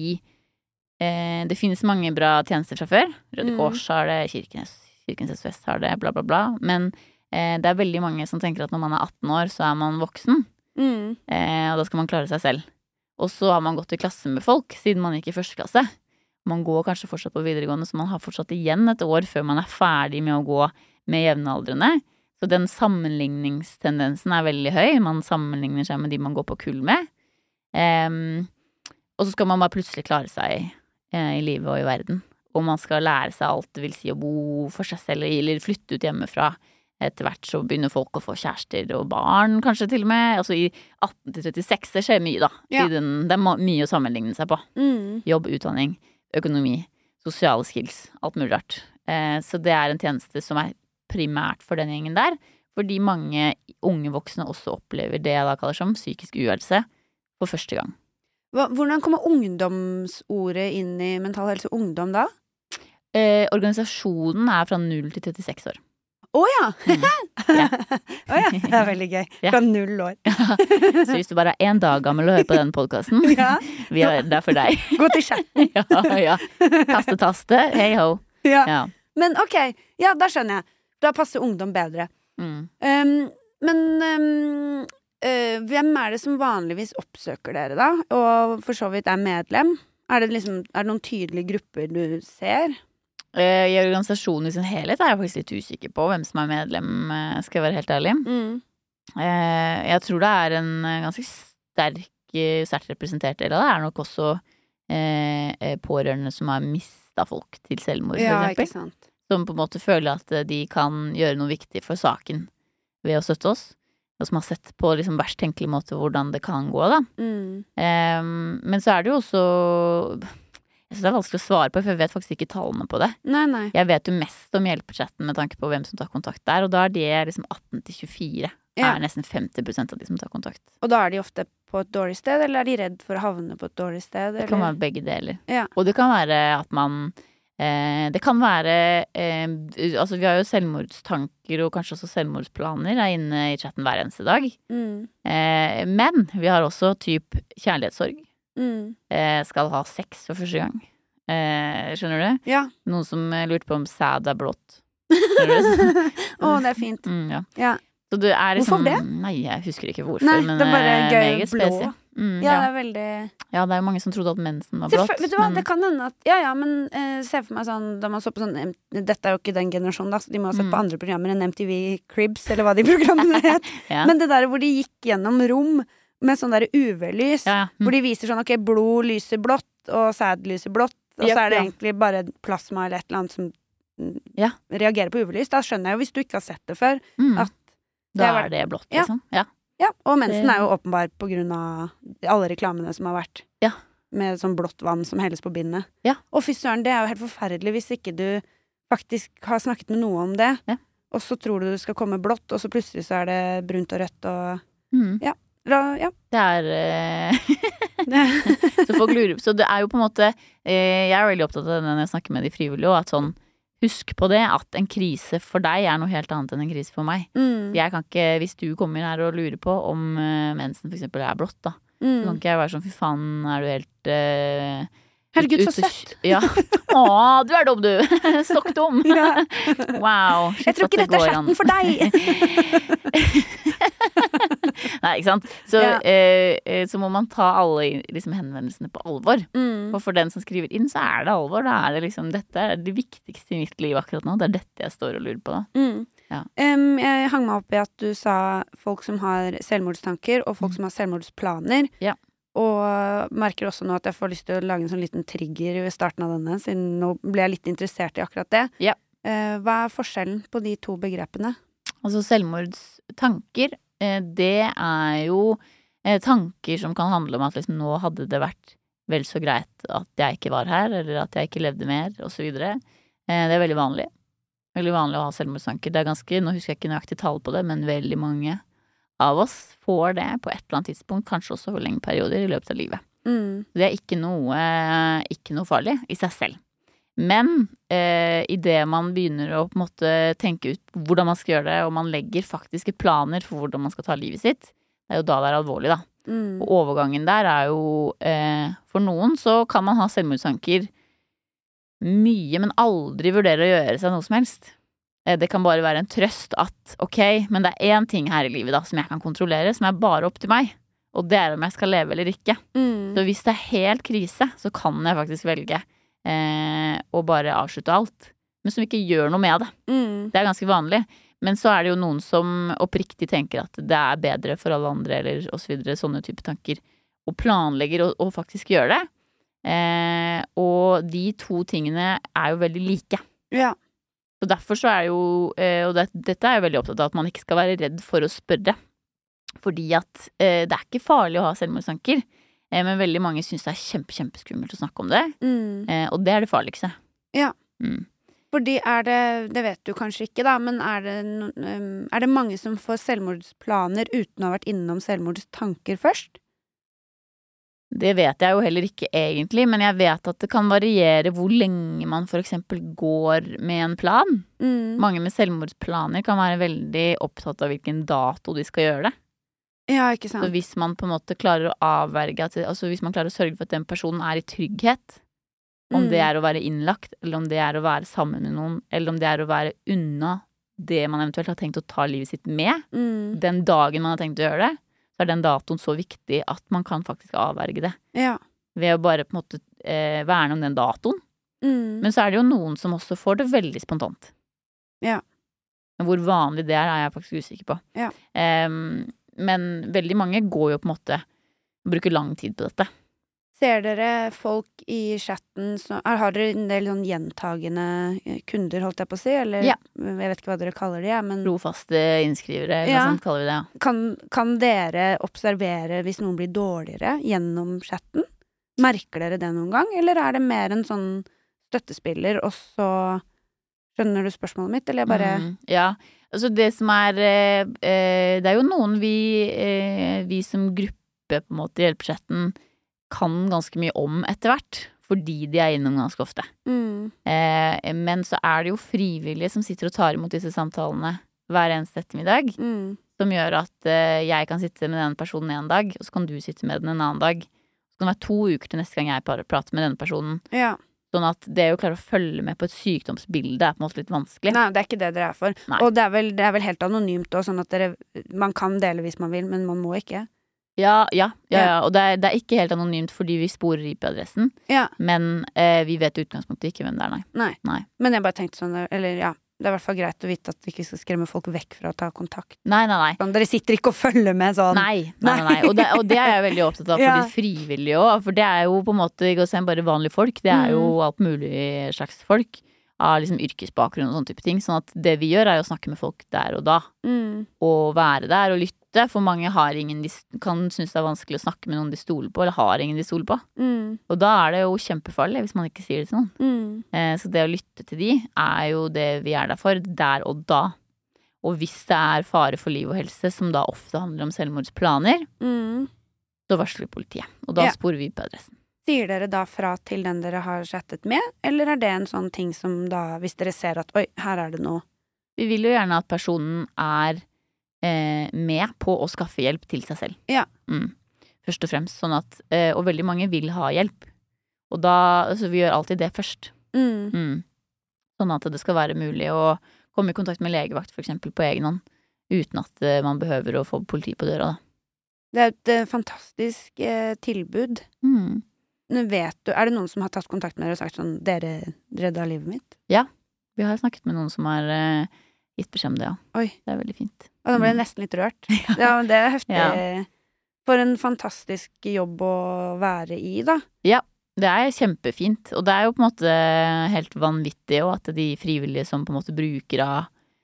eh, det finnes mange bra tjenester fra før. Røde Mm. Kors har det, Kirkenes, Kirkenes S O S har det, bla bla bla. Men eh, det er veldig mange som tenker at når man er atten år, så er man voksen. Mm. Eh, og da skal man klare seg selv. Og så har man gått i klasse med folk, siden man gikk i første klasse. Man går kanskje fortsatt på videregående, så man har fortsatt igjen et år før man er ferdig med å gå med jevnaldrende. Så den sammenligningstendensen er veldig høy. Man sammenligner seg med de man går på kull med. Um, og så skal man bare plutselig klare seg eh, i livet og i verden. Og man skal lære seg alt det vil si å bo for seg selv, eller flytte ut hjemmefra. Etter hvert så begynner folk å få kjærester og barn, kanskje til og med. Altså i atten til trettiseks, det skjer mye da. Ja. I den, det er mye å sammenligne seg på. Mm. Jobb, utdanning, økonomi, sosiale skills, alt mulig rart. Eh, så det er en tjeneste som er primært for den gjengen der, fordi mange unge voksne også opplever det jeg da kaller som psykisk uhelse for første gang. Hva, hvordan kommer ungdomsordet inn i Mental Helse Ungdom da? Eh, organisasjonen er fra null til trettiseks år. Åja! Mm. Ja. Åja, det er veldig gøy. Ja. Fra null år. Så hvis du bare er en dag gammel og hører på den podcasten, Ja. vi er der for deg. Gå til chatten. Ja, ja. Kaste taste, hei ho. Ja. Ja. Men ok, ja, da skjønner jeg. Da passer ungdom bedre. Mm. Um, men um, uh, hvem er det som vanligvis oppsøker dere da? Og for så vidt er medlem? Er det, liksom, er det noen tydelige grupper du ser? Eh, I organisasjonen i sin helhet er jeg faktisk litt usikker på hvem som er medlem, eh, skal jeg være helt ærlig. Mm. Eh, jeg tror det er en eh, ganske sterk, eh, sterkt representert del av det. Det er nok også eh, eh, pårørende som har mistet folk til selvmord, Ja, for ikke eksempel. sant. Som på en måte føler at eh, de kan gjøre noe viktig for saken ved å støtte oss. Og som har sett på liksom verst tenkelig måte hvordan det kan gå, da. Mm. Eh, men så er det jo også Jeg synes det er vanskelig å svare på, for jeg vet faktisk ikke tallene på det. Nei, nei. Jeg vet jo mest om hjelpechatten med tanke på hvem som tar kontakt der, og da er det liksom atten til tjuefire. Ja. Er nesten femti prosent av de som tar kontakt. Og da er de ofte på et dårlig sted, eller er de redd for å havne på et dårlig sted? Det kan eller? være begge deler. Ja. Og det kan være at man eh, Det kan være eh, Altså vi har jo selvmordstanker og kanskje også selvmordsplaner er inne i chatten hver eneste dag. Mm. Eh, men vi har også typ kjærlighetssorg. Mm. Eh, skal ha sex for første gang. Eh, skjønner du? Ja. Noen som eh, lurte på om sæd er blått. Skjønner du? Å, det er fint. Mm, ja. Ja. Så det er liksom, Hvorfor det? Nei, jeg husker ikke hvorfor, Nei, men det er bare eh, gøy meget blå. spesielt. Mm, Ja, ja. det er veldig ja, det er jo mange som trodde at mensen var blått. Selvfø- Vet du hva, men, det kan hende at Ja, ja, men eh, se for meg sånn da man så på sånn em, Dette er jo ikke den generasjonen, da, så de må ha sett Mm. på andre programmer enn M T V Cribs, eller hva de programmene het. ja. Men det der hvor de gikk gjennom rom med sånn der U V-lys, ja, ja. Mm. hvor de viser sånn ok, blod lyser blått, og sæd lyser blått, og Japp, så er det ja. egentlig bare plasma eller et eller annet som mm, Ja. reagerer på U V-lys. Da skjønner jeg jo, hvis du ikke har sett det før, Mm. at Da det var- er det blått, Ja. liksom. Ja. ja, og mensen Det- er jo åpenbar på grunn av alle reklamene som har vært. Ja. Med sånn blått vann som helles på bindet. Ja. Og fy søren, det er jo helt forferdelig hvis ikke du faktisk har snakket med noe om det, Ja. og så tror du det skal komme blått, og så plutselig så er det brunt og rødt og Mm. ra, Ja. Det er eh, Så folk lurer Så det er jo på en måte eh, Jeg er veldig opptatt av det når jeg snakker med de frivillige, og at sånn husk på det, at en krise for deg er noe helt annet enn en krise for meg. Mm. Jeg kan ikke, Hvis du kommer her og lurer på om eh, mensen for eksempel er blått, da, så kan Mm. ikke jeg være sånn fy faen, er du helt eh, Herregud, så ute- søtt! Ja. Å, du er dum, du! Stokk dum! Ja. Wow. Jeg tror ikke dette er chatten for deg! Nei, ikke sant. Så, Ja. eh, eh, så må man ta alle liksom, henvendelsene på alvor. Mm. Og for den som skriver inn, så er det alvor. Da er det liksom, dette er det viktigste i mitt liv akkurat nå. Det er dette jeg står og lurer på, da. Mm. Ja. Em, jeg hang meg opp i at du sa folk som har selvmordstanker, og folk som har selvmordsplaner. Ja. Og merker også nå at jeg får lyst til å lage en sånn liten trigger ved starten av denne, siden nå ble jeg litt interessert i akkurat det. Ja. Eh, hva er forskjellen på de to begrepene? Altså selvmordstanker, eh, det er jo eh, tanker som kan handle om at liksom, nå hadde det vært vel så greit at jeg ikke var her, eller at jeg ikke levde mer, og så videre. Eh, det er veldig vanlig. Veldig vanlig å ha selvmordstanker. Det er ganske, nå husker jeg ikke nøyaktig tall på det, men veldig mange av oss får det på et eller annet tidspunkt, kanskje også for lenge perioder i løpet av livet. Mm. Det er ikke noe, ikke noe farlig i seg selv. Men eh, i det man begynner å på en måte tenke ut hvordan man skal gjøre det, og man legger faktiske planer for hvordan man skal ta livet sitt, det er jo da det er alvorlig, da. Mm. Og overgangen der er jo eh, for noen så kan man ha selvmordstanker mye, men aldri vurdere å gjøre seg noe som helst. Eh, det kan bare være en trøst at ok, men det er én ting her i livet da som jeg kan kontrollere, som er bare opp til meg. Og det er om jeg skal leve eller ikke. Mm. Så hvis det er helt krise, så kan jeg faktisk velge eh, å bare avslutte alt. Men som ikke gjør noe med det. Mm. Det er ganske vanlig. Men så er det jo noen som oppriktig tenker at det er bedre for alle andre, eller og så videre, sånne type tanker. Og planlegger å, å faktisk gjøre det. Eh, og de to tingene er jo veldig like. Ja. Så derfor så er jo, eh, og det, dette er jeg veldig opptatt av, at man ikke skal være redd for å spørre. Fordi at eh, det er ikke farlig å ha selvmordstanker, eh, men veldig mange synes det er kjempe, kjempeskummelt å snakke om det. Mm. Eh, og det er det farligste. Ja. Mm. Fordi er det, det vet du kanskje ikke da, men er det, no- um, er det mange som får selvmordsplaner uten å ha vært innom selvmordstanker først? Det vet jeg jo heller ikke egentlig, men jeg vet at det kan variere hvor lenge man for eksempel går med en plan. Mm. Mange med selvmordsplaner kan være veldig opptatt av hvilken dato de skal gjøre det. Ja, ikke Så sant? hvis man på en måte klarer å avverge, at, altså hvis man klarer å sørge for at den personen er i trygghet, om Mm. det er å være innlagt, eller om det er å være sammen med noen, eller om det er å være unna det man eventuelt har tenkt å ta livet sitt med, Mm. den dagen man har tenkt å gjøre det, så er den datoen så viktig at man kan faktisk avverge det. Ja. Ved å bare på en måte eh, verne om den datoen. Mm. Men så er det jo noen som også får det veldig spontant. Ja. Men hvor vanlig det er, er jeg faktisk usikker på. Ja. Em, men veldig mange går jo på en måte og bruker lang tid på dette. Ser dere folk i chatten som er, har dere en del sånn gjentagende eh, kunder, holdt jeg på å si? Eller Ja. jeg vet ikke hva dere kaller de, ja, men Trofaste innskrivere, eller Ja. noe sånt kaller vi det. Ja. kan, kan dere observere hvis noen blir dårligere gjennom chatten? Merker dere det noen gang, eller er det mer en sånn støttespiller, og så skjønner du spørsmålet mitt, eller jeg bare Mm, ja, altså det som er eh, eh, Det er jo noen vi, eh, vi som gruppe på en måte i hjelpechatten kan ganske mye om etter hvert, fordi de er innom ganske ofte. mm, Eh, men så er det jo frivillige som sitter og tar imot disse samtalene hver eneste ettermiddag, mm, som gjør at eh, jeg kan sitte med den personen en dag, og så kan du sitte med den en annen dag. Så kan det være to uker til neste gang jeg bare prater med denne personen. ja. Sånn at det å klare å følge med på et sykdomsbilde er på en måte litt vanskelig. Nei, det er ikke det dere er for. Nei. Og det er, vel, det er vel helt anonymt også, sånn at dere man kan dele hvis man vil, men man må ikke. Ja, ja, ja, Ja. ja. Og det er, det er ikke helt anonymt fordi vi sporer I P-adressen, Ja, men eh, vi vet i utgangspunktet ikke hvem det er, nei. nei. Nei. Men jeg bare tenkte sånn, eller ja, det er i hvert fall greit å vite at vi ikke skal skremme folk vekk fra å ta kontakt. Nei, nei, nei. Sånn, dere sitter ikke og følger med sånn. Nei, nei, nei, nei. Og, det, og det er jeg veldig opptatt av for Ja. de frivillige òg. For det er jo på en måte ikke å si bare vanlige folk. Det er jo Mm. alt mulig slags folk. Av liksom yrkesbakgrunn og sånne type ting. Sånn at det vi gjør er å snakke med folk der og da. Mm, Og være der og lytte. For mange har ingen de, kan synes det er vanskelig å snakke med noen de stoler på, eller har ingen de stoler på. mm, Og da er det jo kjempefarlig hvis man ikke sier det til noen. mm, Eh, Så det å lytte til de er jo det vi er der for, der og da. Og hvis det er fare for liv og helse, som da ofte handler om selvmordsplaner, mm. så varsler vi politiet. Og da Ja. sporer vi på adressen. Sier dere da fra til den dere har chattet med, eller er det en sånn ting som da, hvis dere ser at oi, her er det noe? Vi vil jo gjerne at personen er eh, med på å skaffe hjelp til seg selv. Ja. Mm. Først og fremst. Sånn at, eh, og veldig mange vil ha hjelp. Og da, altså vi gjør alltid det først. Mm, Mm. Sånn at det skal være mulig å komme i kontakt med legevakt for eksempel på egen hånd, uten at eh, man behøver å få politi på døra da. det er et eh, fantastisk eh, tilbud. Mm. Nå vet du, er det noen som har tatt kontakt med dere og sagt sånn, dere redda livet mitt? Vi har snakket med noen som har eh, gitt beskjed om det, ja. Oi. Det er veldig fint. Og nå ble jeg Mm. nesten litt rørt. Ja, men det er heftig. Ja. For en fantastisk jobb å være i, da. Det er kjempefint, og det er jo på en måte helt vanvittig også at de frivillige som på en måte bruker av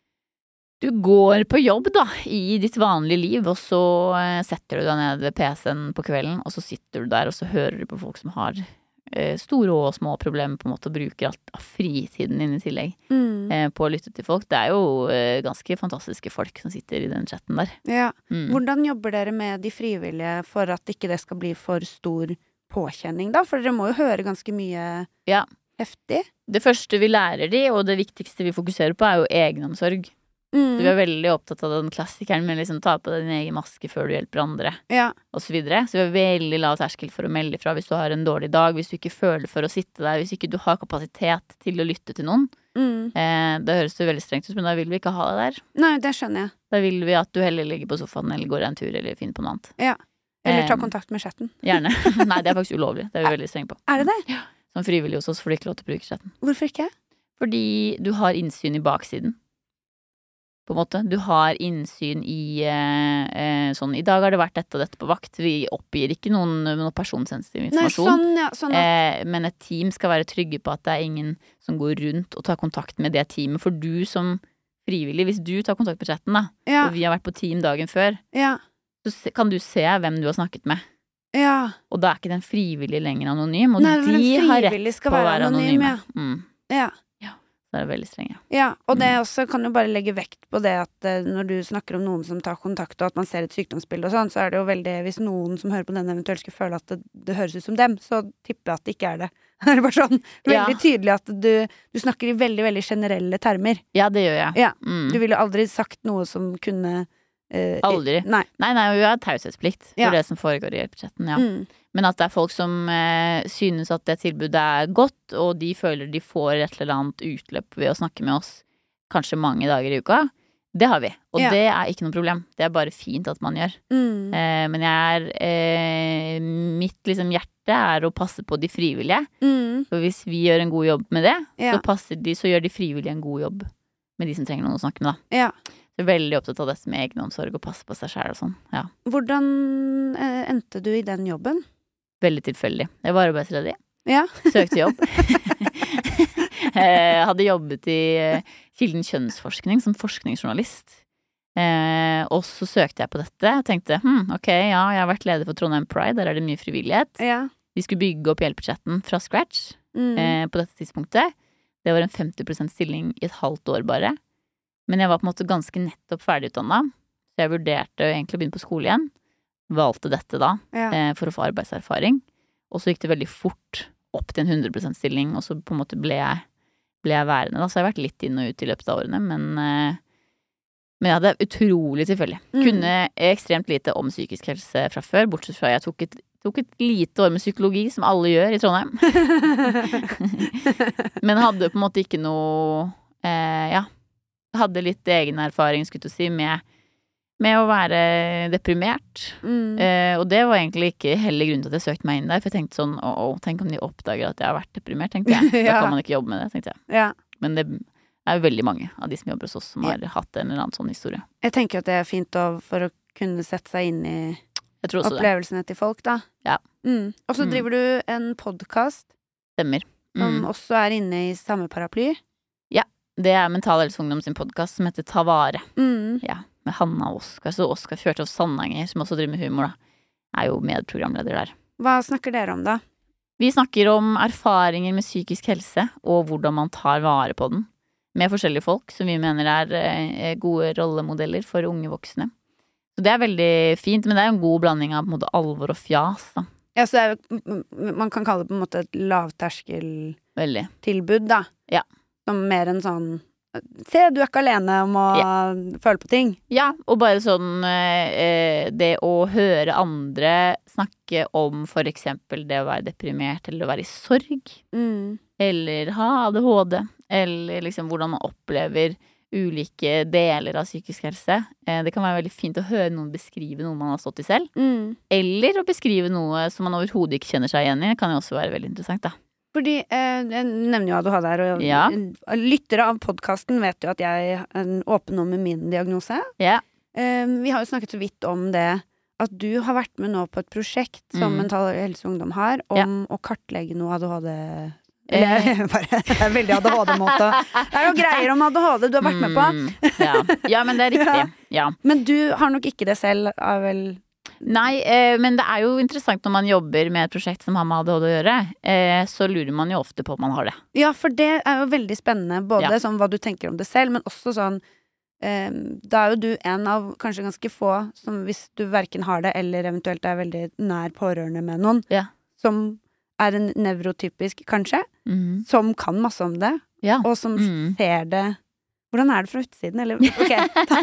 Du går på jobb da, i ditt vanlige liv, og så eh, setter du deg ned ved P C-en på kvelden, og så sitter du der, og så hører du på folk som har eh, store og små problemer på en måte, og bruker alt av fritiden din i tillegg Mm. eh, på å lytte til folk. Det er jo eh, ganske fantastiske folk som sitter i den chatten der. Ja. Mm. Hvordan jobber dere med de frivillige for at ikke det skal bli for stor påkjenning da? For dere må jo høre ganske mye Ja. heftig. Det første vi lærer de, og det viktigste vi fokuserer på, er jo egenomsorg. Mm. Så vi er veldig opptatt av den klassikeren med liksom ta på din egen maske før du hjelper andre, Ja. og så videre. Så vi har veldig lav terskel for å melde fra hvis du har en dårlig dag, hvis du ikke føler for å sitte der, hvis ikke du har kapasitet til å lytte til noen. Mm. Eh, det høres jo veldig strengt ut, men da vil vi ikke ha det der. Nei, det skjønner jeg. Da vil vi at du heller ligger på sofaen eller går en tur eller finner på noe annet. Ja. Eller ta Eh, kontakt med chatten. Gjerne. Nei, det er faktisk ulovlig. Det er vi veldig strenge på. Er det det? Som frivillig hos oss får du ikke lov til å bruke chatten. Hvorfor ikke? Fordi du har innsyn i baksiden. På en måte. Du har innsyn i eh, eh, sånn, i dag har det vært dette og dette på vakt. Vi oppgir ikke noen, noen personsensitiv Nei, informasjon. sånn, ja. Sånn at, eh, men et team skal være trygge på at det er ingen som går rundt og tar kontakt med det teamet. For du som frivillig, hvis du tar kontakt på chatten da, ja, og vi har vært på team dagen før, ja, så se- kan du se hvem du har snakket med. ja. Og da er ikke den frivillige lenger anonym, og Nei, for de den har rett frivillige skal på å være være anonym, anonyme. ja. Mm. Ja. Det er veldig strenge. Ja, og det Mm. også kan jo bare legge vekt på det at eh, når du snakker om noen som tar kontakt, og at man ser et sykdomsbilde og sånn, så er det jo veldig, hvis noen som hører på den eventuelt skulle føle at det, det høres ut som dem, så tipper jeg at det ikke er det. Det er bare sånn veldig Ja. tydelig at du, du snakker i veldig, veldig generelle termer. Ja, det gjør jeg. Ja, Mm. Du ville aldri sagt noe som kunne eh, Aldri. Nei. Nei, nei, vi har taushetsplikt for Ja. det som foregår i hjelpechatten, ja. Mm. Men at det er folk som eh, synes at det tilbudet er godt, og de føler de får et eller annet utløp ved å snakke med oss kanskje mange dager i uka, det har vi. Og Ja. det er ikke noe problem. Det er bare fint at man gjør. Mm. Eh, men jeg er eh, mitt liksom hjerte er å passe på de frivillige. Mm. For hvis vi gjør en god jobb med det, Ja. så, passer de, så gjør de frivillige en god jobb med de som trenger noen å snakke med, da. Ja. Så jeg er veldig opptatt av dette med egenomsorg og passe på seg selv og sånn. Ja. Hvordan eh, endte du i den jobben? Veldig tilfeldig. Jeg var arbeidsledig. Ja. Søkte jobb. Jeg hadde jobbet i eh, Kilden kjønnsforskning som forskningsjournalist. Eh, og så søkte jeg på dette og tenkte hm, ok, ja, jeg har vært leder for Trondheim Pride, der er det mye frivillighet. Ja. De skulle bygge opp hjelpechatten fra scratch Mm. eh, på dette tidspunktet. Det var en femti prosent stilling i et halvt år bare. Men jeg var på en måte ganske nettopp ferdigutdannet, så jeg vurderte egentlig å begynne på skole igjen. Valgte dette da, Ja. eh, for å få arbeidserfaring. Og så gikk det veldig fort opp til en hundre prosent stilling, og så på en måte ble jeg, ble jeg værende da. Så jeg har vært litt inn og ut i løpet av årene, men, eh, men ja, det er utrolig tilfeldig. Mm. Kunne ekstremt lite om psykisk helse fra før, bortsett fra jeg tok et, tok et lite år med psykologi, som alle gjør i Trondheim. Men hadde på en måte ikke noe, eh, ja, hadde litt egen erfaring, skulle jeg si, med med å være deprimert. Mm. Eh, og det var egentlig ikke heller grunnen til at jeg søkte meg inn der, for jeg tenkte sånn, å, å, tenk om de oppdager at jeg har vært deprimert, tenkte jeg. Da Ja. kan man ikke jobbe med det, tenkte jeg. Ja. Men det er jo veldig mange av de som jobber hos oss som Ja. har hatt en eller annen sånn historie. Jeg tenker at det er fint å, for å kunne sette seg inn i Jeg tror også det opplevelsene til folk, da. Ja. Mm. Og så Mm. driver du en podkast stemmer. som Mm. også er inne i samme paraply. Det er Mental Helse Ungdom sin podcast som heter Ta Vare. Mm. Ja, med Hanna og Oskar. Så Oskar Fjørtoft Sandanger, som også driver med humor, da, er jo medprogramleder der. Hva snakker dere om, da? Vi snakker om erfaringer med psykisk helse, og hvordan man tar vare på den. Med forskjellige folk som vi mener er eh, gode rollemodeller for unge voksne. Så det er veldig fint, men det er en god blanding av på en måte alvor og fjas, da. Ja, så det er, jo- m- man kan kalle det på en måte et lavterskeltilbud, Veldig. da. Ja. Som mer en sånn Se, du er ikke alene om å føle på ting. Ja, og bare sånn eh, det å høre andre snakke om for eksempel det å være deprimert, eller å være i sorg, Mm. eller ha A D H D, eller liksom hvordan man opplever ulike deler av psykisk helse. Eh, det kan være veldig fint å høre noen beskrive noe man har stått i selv, Mm. eller å beskrive noe som man overhodet ikke kjenner seg igjen i. Det kan jo også være veldig interessant, da. Fordi, eh, jeg nevner jo A D H D her, og Ja. lyttere av podkasten vet jo at jeg er åpen om min diagnose. Ja. Eh, vi har jo snakket så vidt om det, at du har vært med nå på et prosjekt som Mm. Mental Helse Ungdom har, om å kartlegge noe A D H D. Eh. Eller bare, det er veldig A D H D-måte. Det er jo greier om A D H D du har vært med på. Mm, ja. ja, men det er riktig. Ja. Men du har nok ikke det selv, er vel. Nei, eh, men det er jo interessant når man jobber med et prosjekt som har med A D H D å gjøre, eh, så lurer man jo ofte på om man har det. Ja, for det er jo veldig spennende, både Ja. sånn hva du tenker om det selv, men også sånn eh, da er jo du en av kanskje ganske få som hvis du verken har det eller eventuelt er veldig nær pårørende med noen, Ja. som er en nevrotypisk, kanskje, Mm. som kan masse om det, Ja. og som Mm. ser det. Hvordan er det fra utsiden, eller? Ok.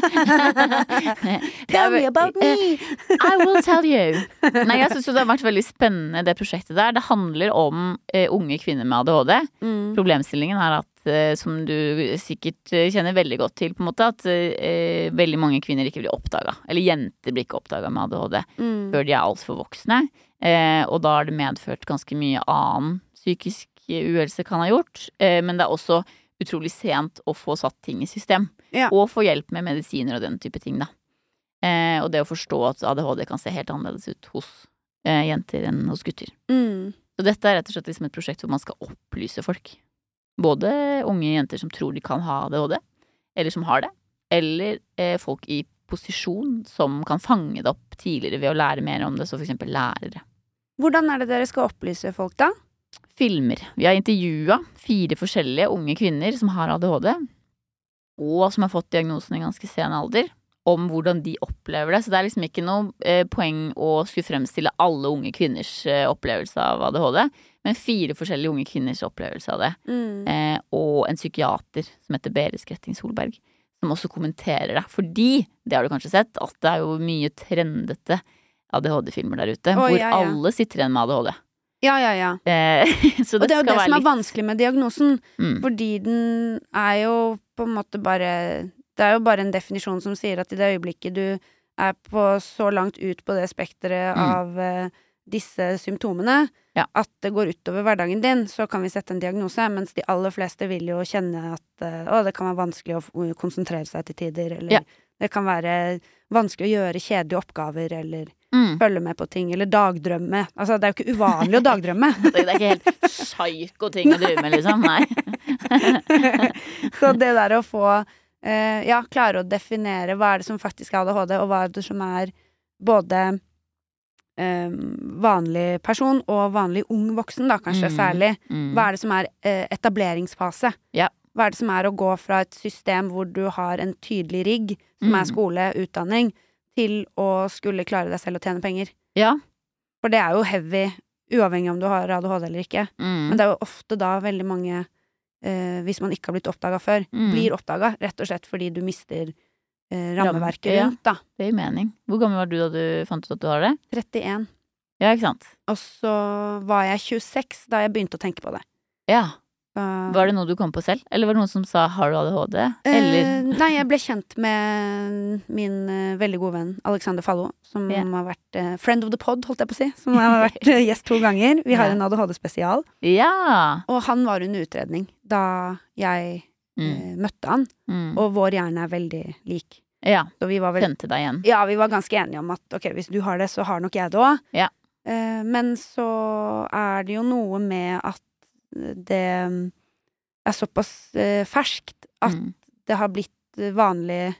Tell me about me! I will tell you. Nei, jeg synes jo det har vært veldig spennende det prosjektet der. Det handler om eh, unge kvinner med A D H D. Mm. Problemstillingen er at, eh, som du sikkert eh, kjenner veldig godt til, på en måte, at eh, veldig mange kvinner ikke blir oppdaget. Eller jenter blir ikke oppdaget med A D H D Mm. før de er alt for voksne. Eh, og da har det medført ganske mye annen psykisk uhelse kan ha gjort. Eh, men det er også utrolig sent å få satt ting i system. Ja. Og få hjelp med medisiner og den type ting, da. Eh, og det å forstå at A D H D kan se helt annerledes ut hos eh, jenter enn hos gutter. Mm. Så dette er rett og slett liksom et prosjekt hvor man skal opplyse folk. Både unge jenter som tror de kan ha A D H D, eller som har det, eller eh, folk i posisjon som kan fange det opp tidligere ved å lære mer om det, så for eksempel lærere. Hvordan er det dere skal opplyse folk da? Filmer. Vi har intervjuet fire forskjellige unge kvinner som har A D H D, og som har fått diagnosen i ganske sen alder, om hvordan de opplever det. Så det er liksom ikke noe eh, poeng å skulle fremstille alle unge kvinners eh, opplevelse av A D H D, men fire forskjellige unge kvinners opplevelse av det. Mm. Eh, og en psykiater som heter Berit Skretting Solberg, som også kommenterer det. Fordi, det har du kanskje sett, at det er jo mye trendete A D H D-filmer der ute, Å, hvor ja, ja. alle sitter igjen med A D H D. Ja, ja, ja. Eh, så Og det er jo skal det være som er litt- vanskelig med diagnosen, Mm. fordi den er jo på en måte bare, det er jo bare en definisjon som sier at i det øyeblikket du er på så langt ut på det spektret Mm. av eh, disse symptomene, Ja. at det går utover hverdagen din, så kan vi sette en diagnose, mens de aller fleste vil jo kjenne at eh, å, det kan være vanskelig å f- konsentrere seg til tider, eller Ja. det kan være vanskelig å gjøre kjedelige oppgaver, eller Mm. følge med på ting, eller dagdrømme. Altså, det er jo ikke uvanlig å dagdrømme. Det er ikke helt psyko ting å drive med, liksom. Nei. Så det der å få eh, ja, klare å definere hva er det som faktisk er A D H D, og hva er det som er både eh, vanlig person og vanlig ung voksen, da kanskje Mm. særlig. Mm. Hva er det som er eh, etableringsfase? Ja. Hva er det som er å gå fra et system hvor du har en tydelig rigg, som Mm. er skole, utdanning, til å skulle klare deg selv og tjene penger? Ja. For det er jo heavy, uavhengig om du har A D H D eller ikke. Mm. Men det er jo ofte da veldig mange, eh, hvis man ikke har blitt oppdaga før, Mm. blir oppdaga rett og slett fordi du mister eh, rammeverket ja. rundt, da. Det gir mening. Hvor gammel var du da du fant ut at du har det? trettien. Ja, ikke sant? Og så var jeg tjueseks da jeg begynte å tenke på det. Ja. Så- Var det noe du kom på selv? Eller var det noen som sa 'har du A D H D'? Eller Eh, nei, jeg ble kjent med min eh, veldig gode venn Alexander Fallo, som Ja. har vært eh, friend of the pod, holdt jeg på å si. Som har vært eh, gjest to ganger. Vi har Ja. en A D H D-spesial. Ja! Og han var under utredning da jeg Mm. eh, møtte han. Mm. Og vår hjerne er veldig lik. Ja. Så vi var vel Kjente deg igjen. Ja, vi var ganske enige om at ok, hvis du har det, så har nok jeg det òg. Ja. Eh, men så er det jo noe med at det er såpass eh, ferskt at Mm. det har blitt vanlig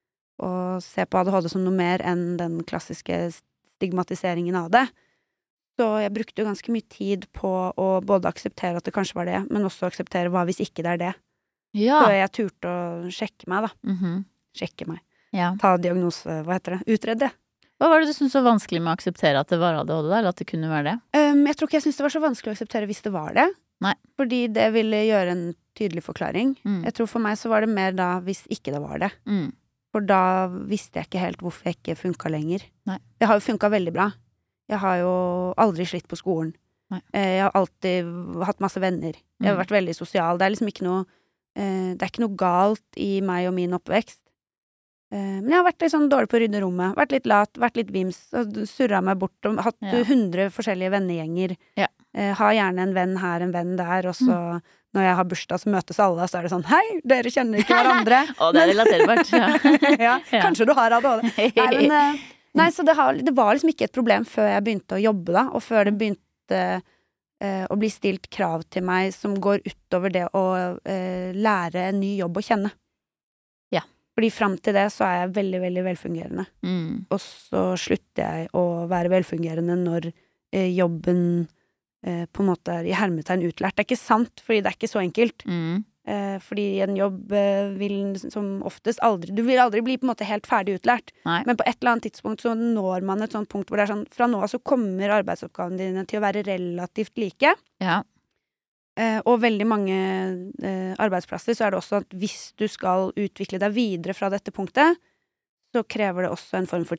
å se på A D H D som noe mer enn den klassiske stigmatiseringen av det. Så jeg brukte jo ganske mye tid på å både akseptere at det kanskje var det, men også akseptere hva hvis ikke det er det. Ja. Så jeg turte å sjekke meg, da. Mhm. Sjekke meg. Ja. Ta diagnose, hva heter det? Utrede. Hva var det du syntes var vanskelig med å akseptere at det var A D H D, da? Eller at det kunne være det? Um, jeg tror ikke jeg syntes det var så vanskelig å akseptere hvis det var det. Nei. Fordi det ville gjøre en tydelig forklaring. Mm. Jeg tror for meg så var det mer da hvis ikke det var det. Mm. For da visste jeg ikke helt hvorfor jeg ikke funka lenger. Nei. Det har jo funka veldig bra. Jeg har jo aldri slitt på skolen. Nei. Eh, Jeg har alltid hatt masse venner. Jeg har Mm. vært veldig sosial. Det er liksom ikke noe eh, Det er ikke noe galt i meg og min oppvekst. Eh, Men jeg har vært litt sånn dårlig på å rydde rommet. Vært litt lat, vært litt vims. og Surra meg bort og hatt Ja. hundre forskjellige vennegjenger. Ja. Eh, Har gjerne en venn her, en venn der, og så når jeg har bursdag, så møtes alle, og så er det sånn hei, dere kjenner ikke hverandre. Å, det er relaterbart. Ja. ja, Ja. kanskje du har A D H D. Nei, men, eh, nei, så det, har, det var liksom ikke et problem før jeg begynte å jobbe, da, og før det begynte eh, å bli stilt krav til meg som går utover det å eh, lære en ny jobb å kjenne. Ja. Fordi fram til det så er jeg veldig, veldig velfungerende. Mm. Og så slutter jeg å være velfungerende når eh, jobben eh, på en måte er i hermetegn utlært. Det er ikke sant, fordi det er ikke så enkelt. Mm. Eh, fordi en jobb eh, vil som oftest aldri Du vil aldri bli på en måte helt ferdig utlært. Nei. Men på et eller annet tidspunkt så når man et sånt punkt hvor det er sånn fra nå av så kommer arbeidsoppgavene dine til å være relativt like. Ja. Eh, og veldig mange eh, arbeidsplasser så er det også at hvis du skal utvikle deg videre fra dette punktet, så krever det også en form for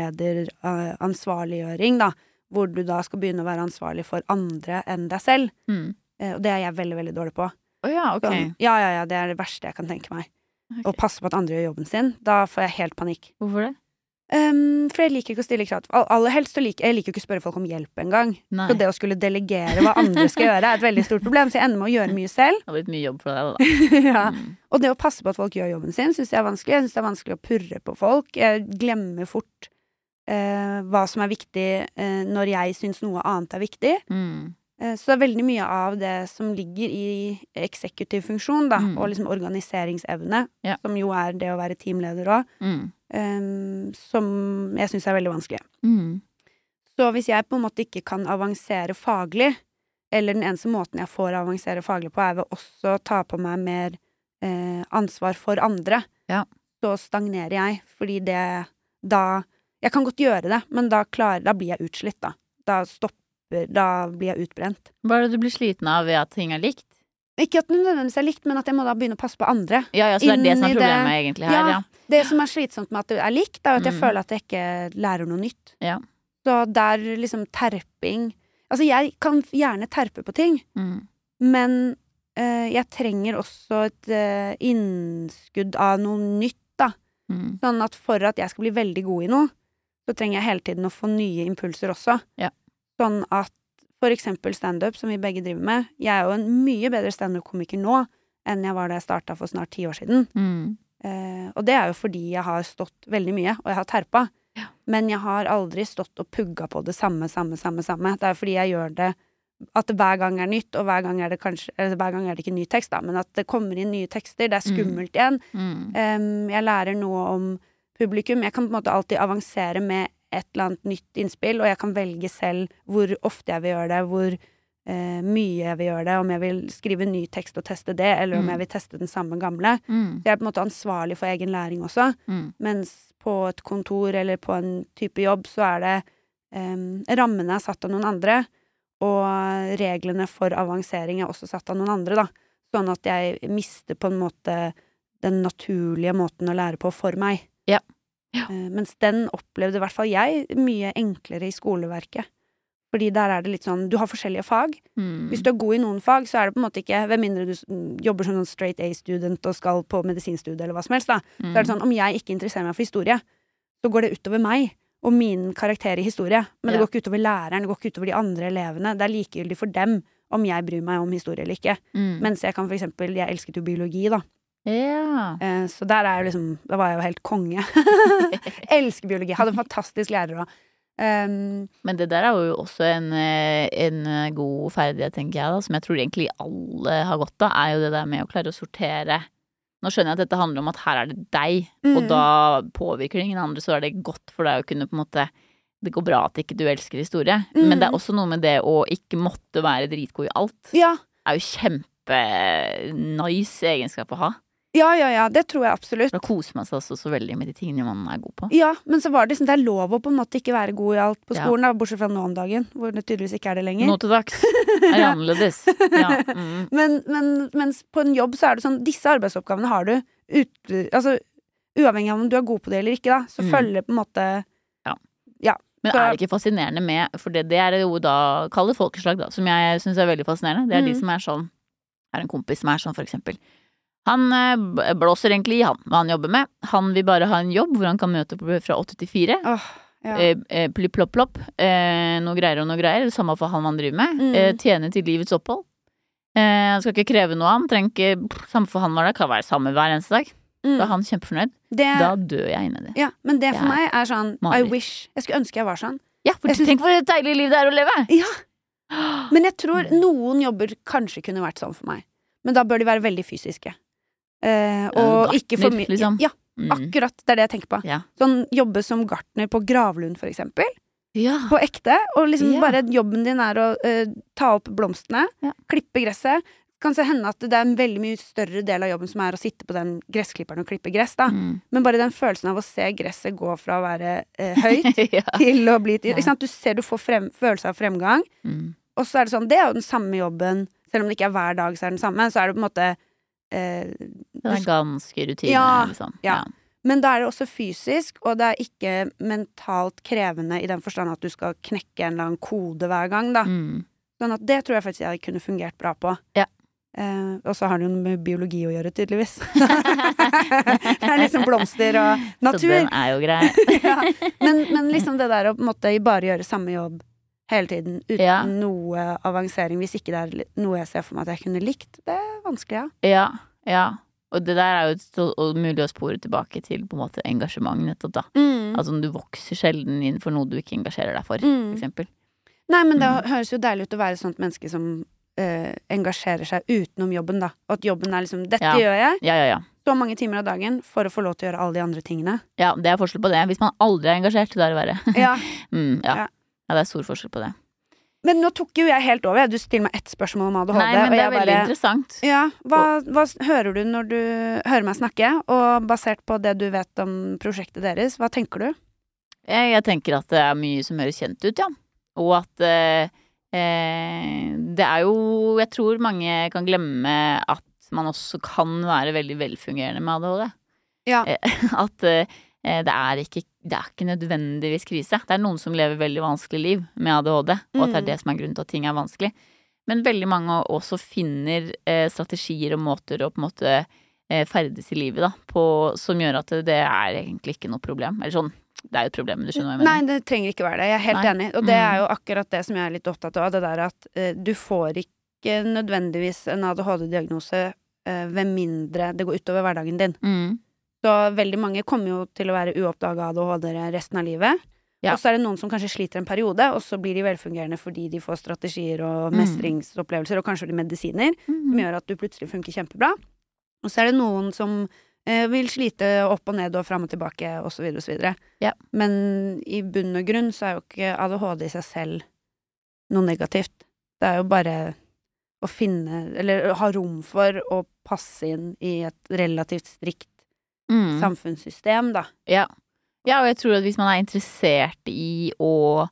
teamlederansvarliggjøring, da. Hvor du da skal begynne å være ansvarlig for andre enn deg selv. Mm. Eh, og det er jeg veldig, veldig dårlig på. Å ja, ok. Sånn, ja, ja, ja, det er det verste jeg kan tenke meg. Ok. Å passe på at andre gjør jobben sin. Da får jeg helt panikk. Hvorfor det? Um, for jeg liker ikke å stille krav. All- Aller helst så liker jeg liker ikke å spørre folk om hjelp engang. Nei. Så det å skulle delegere hva andre skal gjøre, er et veldig stort problem. Så jeg ender med å gjøre mye selv. Det har blitt mye jobb for deg, da. ja. Mm. Og det å passe på at folk gjør jobben sin, syns jeg er vanskelig. Jeg syns det er vanskelig å purre på folk. Jeg glemmer fort eh, hva som er viktig eh, når jeg syns noe annet er viktig. Mm. Eh, så det er veldig mye av det som ligger i eksekutiv funksjon, da, Mm. og liksom organiseringsevne, Ja. som jo er det å være teamleder òg, Mm. um, som jeg syns er veldig vanskelig. Mm. Så hvis jeg på en måte ikke kan avansere faglig, eller den eneste måten jeg får avansere faglig på, er ved også å ta på meg mer eh, ansvar for andre, Ja. så stagnerer jeg, fordi det da Jeg kan godt gjøre det, men da, klarer, da blir jeg utslitt, da. Da stopper Da blir jeg utbrent. Hva er det du blir sliten av ved at ting er likt? Ikke at det nødvendigvis er likt, men at jeg må da begynne å passe på andre. Ja, ja, så det er det som er Inni det- problemet egentlig her, Ja. ja. Det som er slitsomt med at det er likt, er jo at jeg Mm. føler at jeg ikke lærer noe nytt. Ja. Så der liksom terping Altså, jeg kan gjerne terpe på ting, Mm. men eh, jeg trenger også et eh, innskudd av noe nytt, da. Mm. Sånn at for at jeg skal bli veldig god i noe, så trenger jeg hele tiden å få nye impulser også. Ja. Sånn at for eksempel stand-up, som vi begge driver med. Jeg er jo en mye bedre stand-up-komiker nå enn jeg var da jeg starta for snart ti år siden. Mm. Eh, og det er jo fordi jeg har stått veldig mye, og jeg har terpa. Ja. Men jeg har aldri stått og pugga på det samme, samme, samme, samme. Det er fordi jeg gjør det at det hver gang er nytt, og hver gang er det kanskje eller hver gang er det ikke ny tekst, da, men at det kommer inn nye tekster. Det er skummelt igjen. Mm. Um, jeg lærer noe om publikum. Jeg kan på en måte alltid avansere med et eller annet nytt innspill, og jeg kan velge selv hvor ofte jeg vil gjøre det, hvor eh, mye jeg vil gjøre det, om jeg vil skrive ny tekst og teste det, eller om Mm. jeg vil teste den samme gamle. Mm. Jeg er på en måte ansvarlig for egen læring også, Mm. mens på et kontor eller på en type jobb så er det um, rammene er satt av noen andre, og reglene for avansering er også satt av noen andre, da. Sånn at jeg mister på en måte den naturlige måten å lære på for meg. Ja. Ja. Eh, mens den opplevde i hvert fall jeg mye enklere i skoleverket. Fordi der er det litt sånn, du har forskjellige fag. Mm. Hvis du er god i noen fag, så er det på en måte ikke, ved mindre du s- jobber som en straight A-student og skal på medisinstudie eller hva som helst, da. Mm. Så er det sånn, om jeg ikke interesserer meg for historie, så går det utover meg og min karakter i historie. Men det Ja. går ikke utover læreren, det går ikke utover de andre elevene. Det er likegyldig for dem om jeg bryr meg om historie eller ikke. Mm. Mens jeg kan for eksempel, jeg elsket jo biologi, da. Ja. Eh, så der er jo liksom, da var jeg jo helt konge. Elsker biologi. Hadde en fantastisk lærer òg. Um, Men det der er jo også en, eh, en eh, god ferdighet, tenker jeg, da, som jeg tror egentlig alle har godt av, er jo det der med å klare å sortere. Nå skjønner jeg at dette handler om at her er det deg, og Mm. da påvirker det ingen andre, så er det godt for deg å kunne på en måte det går bra at ikke du elsker historie, Mm. men det er også noe med det å ikke måtte være dritgod i alt. ja. Det er jo kjempe-nice egenskap å ha. ja, ja, ja, det tror jeg absolutt. Da koser man seg også så veldig med de tingene man er god på. Ja, men så var det sånn, det er lov å på en måte ikke være god i alt på Ja. skolen, da, bortsett fra nå om dagen, hvor det tydeligvis ikke er det lenger. Nå til dags er det annerledes. Ja. Mm. Men, men mens på en jobb så er det sånn, disse arbeidsoppgavene har du ut, altså, uavhengig av om du er god på det eller ikke, da, så Mm. følger på en måte Men Så- er det ikke fascinerende med, for det, det er jo da, kall det folkeslag da, som jeg synes er veldig fascinerende, det er de Mm. som er sånn, er en kompis som er sånn for eksempel, han eh, b- blåser egentlig i han, hva han jobber med, han vil bare ha en jobb hvor han kan møte opp fra åtte til fire, Åh, ja. eh, eh, plipp plopp plopp, eh, noe greier og noe greier, samme for han man driver med, Mm. eh, tjene til livets opphold, eh, han skal ikke kreve noe annet, trenger ikke, pff, samme for han var det, kan være samme hver eneste dag, Mm. da er han kjempefornøyd, det, da dør jeg inni det. ja, men det for Det er meg er sånn, I mareritt. wish, jeg skulle ønske jeg var sånn. Ja, for Jeg synes- tenk for et deilig liv det er å leve! Ja, men jeg tror noen jobber kanskje kunne vært sånn for meg. Men da bør de være veldig fysiske. Eh, og gartner, ikke for mye liksom. Ja, Mm. akkurat. Det er det jeg tenker på. Ja. Sånn jobbe som gartner på gravlund, for eksempel. Ja. På ekte. Og liksom Ja. bare jobben din er å eh, ta opp blomstene, Ja. klippe gresset, kan så hende at det er en veldig mye større del av jobben som er å sitte på den gressklipperen og klippe gress, da. Mm. Men bare den følelsen av å se gresset gå fra å være eh, høyt ja. til å bli til, Ja. ikke sant? Du ser du får frem, følelse av fremgang, Mm. og så er det sånn, det er jo den samme jobben, selv om det ikke er hver dag så er det den samme, så er det på en måte eh, Det er ganske rutine, Ja, liksom. ja. Men da er det også fysisk, og det er ikke mentalt krevende i den forstand at du skal knekke en eller annen kode hver gang, da. Mm. Sånn at det tror jeg faktisk jeg kunne fungert bra på. Ja. Eh, og så har det jo noe med biologi å gjøre, tydeligvis. Det er liksom blomster og natur. Så den er jo grei. ja. men, men liksom det der å på en måte bare gjøre samme jobb hele tiden uten Ja. noe avansering, hvis ikke det er li- noe jeg ser for meg at jeg kunne likt, det er vanskelig, ja. Ja, ja. Og det der er jo så, og mulig å spore tilbake til på en måte engasjement nettopp da. Mm. Altså du vokser sjelden inn for noe du ikke engasjerer deg for, Mm. for eksempel. Nei, men det Mm. høres jo deilig ut å være et sånt menneske som eh, engasjerer seg utenom jobben, da. Og at jobben er liksom, dette Ja. gjør jeg, Ja, ja, ja. så mange timer av dagen, for å få lov til å gjøre alle de andre tingene. Ja, det er forskjell på det. Hvis man aldri er engasjert, så er det verre. Ja. mm, ja. Ja. ja, det er stor forskjell på det. Men nå tok jo jeg helt over. Du stiller meg ett spørsmål om A D H D. Nei, men og det jeg er veldig bare, interessant. ja, hva, hva s- hører du når du hører meg snakke? Og basert på det du vet om prosjektet deres, hva tenker du? Jeg, jeg tenker at det er mye som høres kjent ut, ja. Og at eh, eh, det er jo Jeg tror mange kan glemme at man også kan være veldig velfungerende med A D H D. Ja. At eh, det er ikke Det er ikke nødvendigvis krise. Det er noen som lever veldig vanskelig liv med A D H D, og at det er det som er grunnen til at ting er vanskelig. Men veldig mange også finner eh, strategier og måter å på en måte eh, ferdes i livet da, på, som gjør at det er egentlig ikke noe problem. Eller sånn, det er jo et problem, du skjønner hva jeg Nei, mener. det trenger ikke være det. Jeg er helt Nei. enig. Og det er Mm. jo akkurat det som jeg er litt opptatt av. Det der at eh, du får ikke nødvendigvis en A D H D-diagnose eh, ved mindre det går utover hverdagen din. Mm. Så veldig mange kommer jo til å være uoppdaga A D H D-ere resten av livet. Ja. Og så er det noen som kanskje sliter en periode, og så blir de velfungerende fordi de får strategier og Mm. mestringsopplevelser, og kanskje medisiner, som Mm. gjør at du plutselig funker kjempebra. Og så er det noen som eh, vil slite opp og ned og fram og tilbake, og så videre og så videre. Ja. Men i bunn og grunn så er jo ikke A D H D i seg selv noe negativt. Det er jo bare å finne, eller ha rom for å passe inn i et relativt strikt Mm. samfunnssystem, da. Ja. ja, og jeg tror at hvis man er interessert i å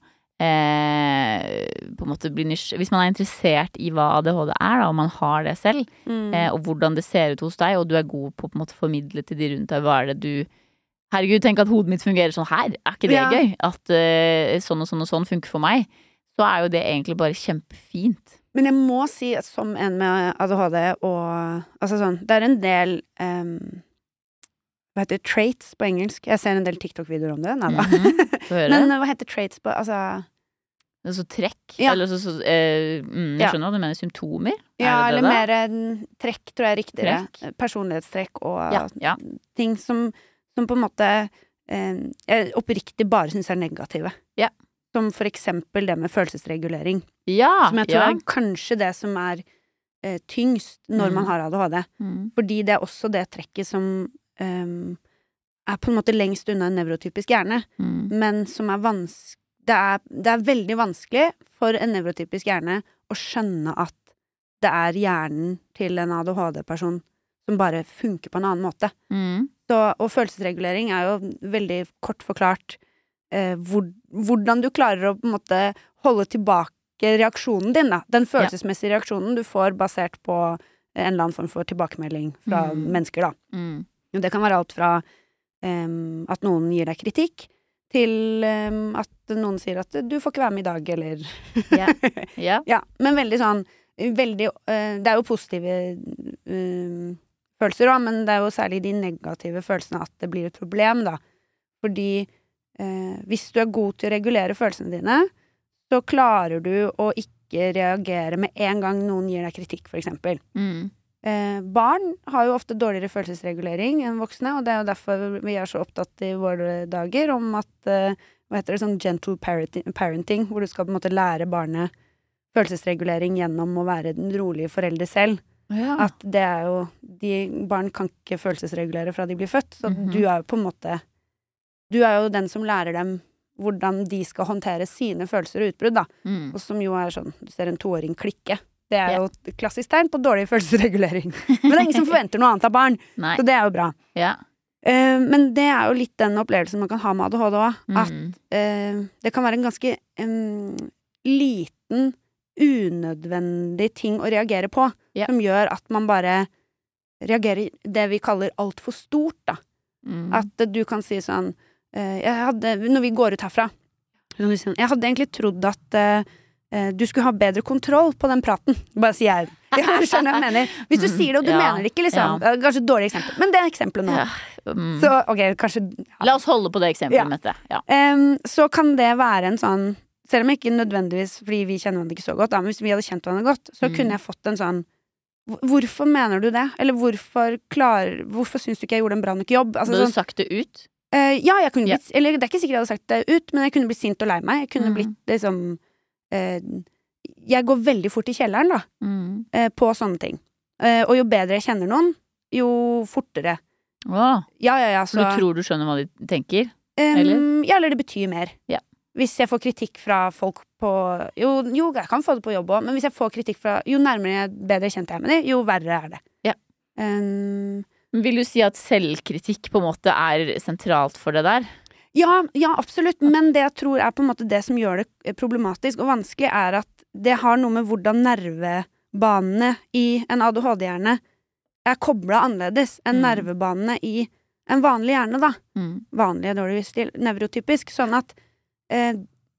eh, på en måte bli nysgjerrig Hvis man er interessert i hva A D H D er, da, og man har det selv, Mm. eh, og hvordan det ser ut hos deg, og du er god på å på en måte formidle til de rundt deg hva er det du Herregud, tenk at hodet mitt fungerer sånn her, er ikke det Ja. gøy? At eh, sånn og sånn og sånn funker for meg. Så er jo det egentlig bare kjempefint. Men jeg må si at som en med A D H D og Altså sånn, det er en del um, hva heter det? Traits på engelsk? Jeg ser en del TikTok-videoer om det. Nei da. Mhm. Få høre. Men hva heter traits på Altså Det er så trekk, Ja. eller så, så eh, mm, Jeg Ja. skjønner hva du mener, symptomer? Ja, er det eller det da? mer en trekk, tror jeg er riktigere. Personlighetstrekk og Ja, ja. ting som, som på en måte eh, jeg oppriktig bare syns er negative. Ja. Som for eksempel det med følelsesregulering. Ja, Som jeg tror ja. er kanskje det som er eh, tyngst når Mm. man har A D H D. Mm. Fordi det er også det trekket som um, er på en måte lengst unna en nevrotypisk hjerne, Mm. men som er vanskelig det, er- det er veldig vanskelig for en nevrotypisk hjerne å skjønne at det er hjernen til en A D H D-person som bare funker på en annen måte. Mm. Så, og følelsesregulering er jo veldig kort forklart eh, hvor, hvordan du klarer å på en måte holde tilbake reaksjonen din, da. Den følelsesmessige reaksjonen du får basert på en eller annen form for tilbakemelding fra Mm. mennesker, da. Mm. Og det kan være alt fra em, at noen gir deg kritikk, til em, at noen sier at du får ikke være med i dag, eller Ja. Ja. Ja, men veldig sånn veldig, eh, det er jo positive eh, følelser òg, men det er jo særlig de negative følelsene at det blir et problem, da. Fordi eh, hvis du er god til å regulere følelsene dine, så klarer du å ikke reagere med en gang noen gir deg kritikk, for eksempel. Mm. Eh, barn har jo ofte dårligere følelsesregulering enn voksne, og det er jo derfor vi er så opptatt i våre dager om at eh, hva heter det, sånn gentle parenting, parenting, hvor du skal på en måte lære barnet følelsesregulering gjennom å være den rolige foreldre selv. Ja. At det er jo de, Barn kan ikke følelsesregulere fra de blir født, så Mhm. du er jo på en måte Du er jo den som lærer dem hvordan de skal håndtere sine følelser og utbrudd, da. Mm. Og som jo er sånn, du ser en toåring klikke, Det er jo et klassisk tegn på dårlig følelsesregulering. Men det er ingen som forventer noe annet av barn, Nei. så det er jo bra. Ja. Uh, men det er jo litt den opplevelsen man kan ha med A D H D også, Mm. at uh, det kan være en ganske um, liten, unødvendig ting å reagere på, Ja. som gjør at man bare reagerer det vi kaller alt for stort, da. Mm. At uh, du kan si sånn, uh, jeg hadde, når vi går ut herfra, så kan du si sånn, jeg hadde egentlig trodd at uh, uh, du skulle ha bedre kontroll på den praten. Bare sier jeg. Ja, du skjønner hva jeg mener. Hvis du sier det, og du Ja, mener det ikke, liksom. ja. Det er kanskje et dårlig eksempel, men det er eksempelet nå. Ja. Mm. Så, ok, kanskje ja. La oss holde på det eksempelet, Ja. Mette. Ja. Um, så kan det være en sånn, selv om ikke nødvendigvis fordi vi kjenner hverandre ikke så godt, da, men hvis vi hadde kjent hverandre godt, så Mm. kunne jeg fått en sånn "Hvor- Hvorfor mener du det? Eller hvorfor klar, Hvorfor syns du ikke jeg gjorde en bra nok jobb? Altså, Hadde sånn, du sagt det ut? eh, ja, jeg kunne Ja. blitt Eller det er ikke sikkert jeg hadde sagt det ut, men jeg kunne blitt sint og lei meg. Jeg kunne Mm. blitt liksom eh, Jeg går veldig fort i kjelleren, da, Mm. eh, på sånne ting. Eh, og jo bedre jeg kjenner noen, jo fortere. Å, Ja, ja, ja, så så du tror du skjønner hva de tenker? Em, eller? Ja, eller det betyr mer. Ja. Hvis jeg får kritikk fra folk på Jo, jo jeg kan få det på jobb òg, men hvis jeg får kritikk fra Jo nærmere jeg bedre kjent jeg er med dem, jo verre er det. Ja. Um, Vil du si at selvkritikk på en måte er sentralt for det der? ja, ja, absolutt, men det jeg tror er på en måte det som gjør det problematisk og vanskelig, er at det har noe med hvordan nervebanene i en A D H D-hjerne er kobla annerledes enn Mm. nervebanene i en vanlig hjerne, da. Mm. Vanlig er dårlig stil, nevrotypisk, sånn at eh,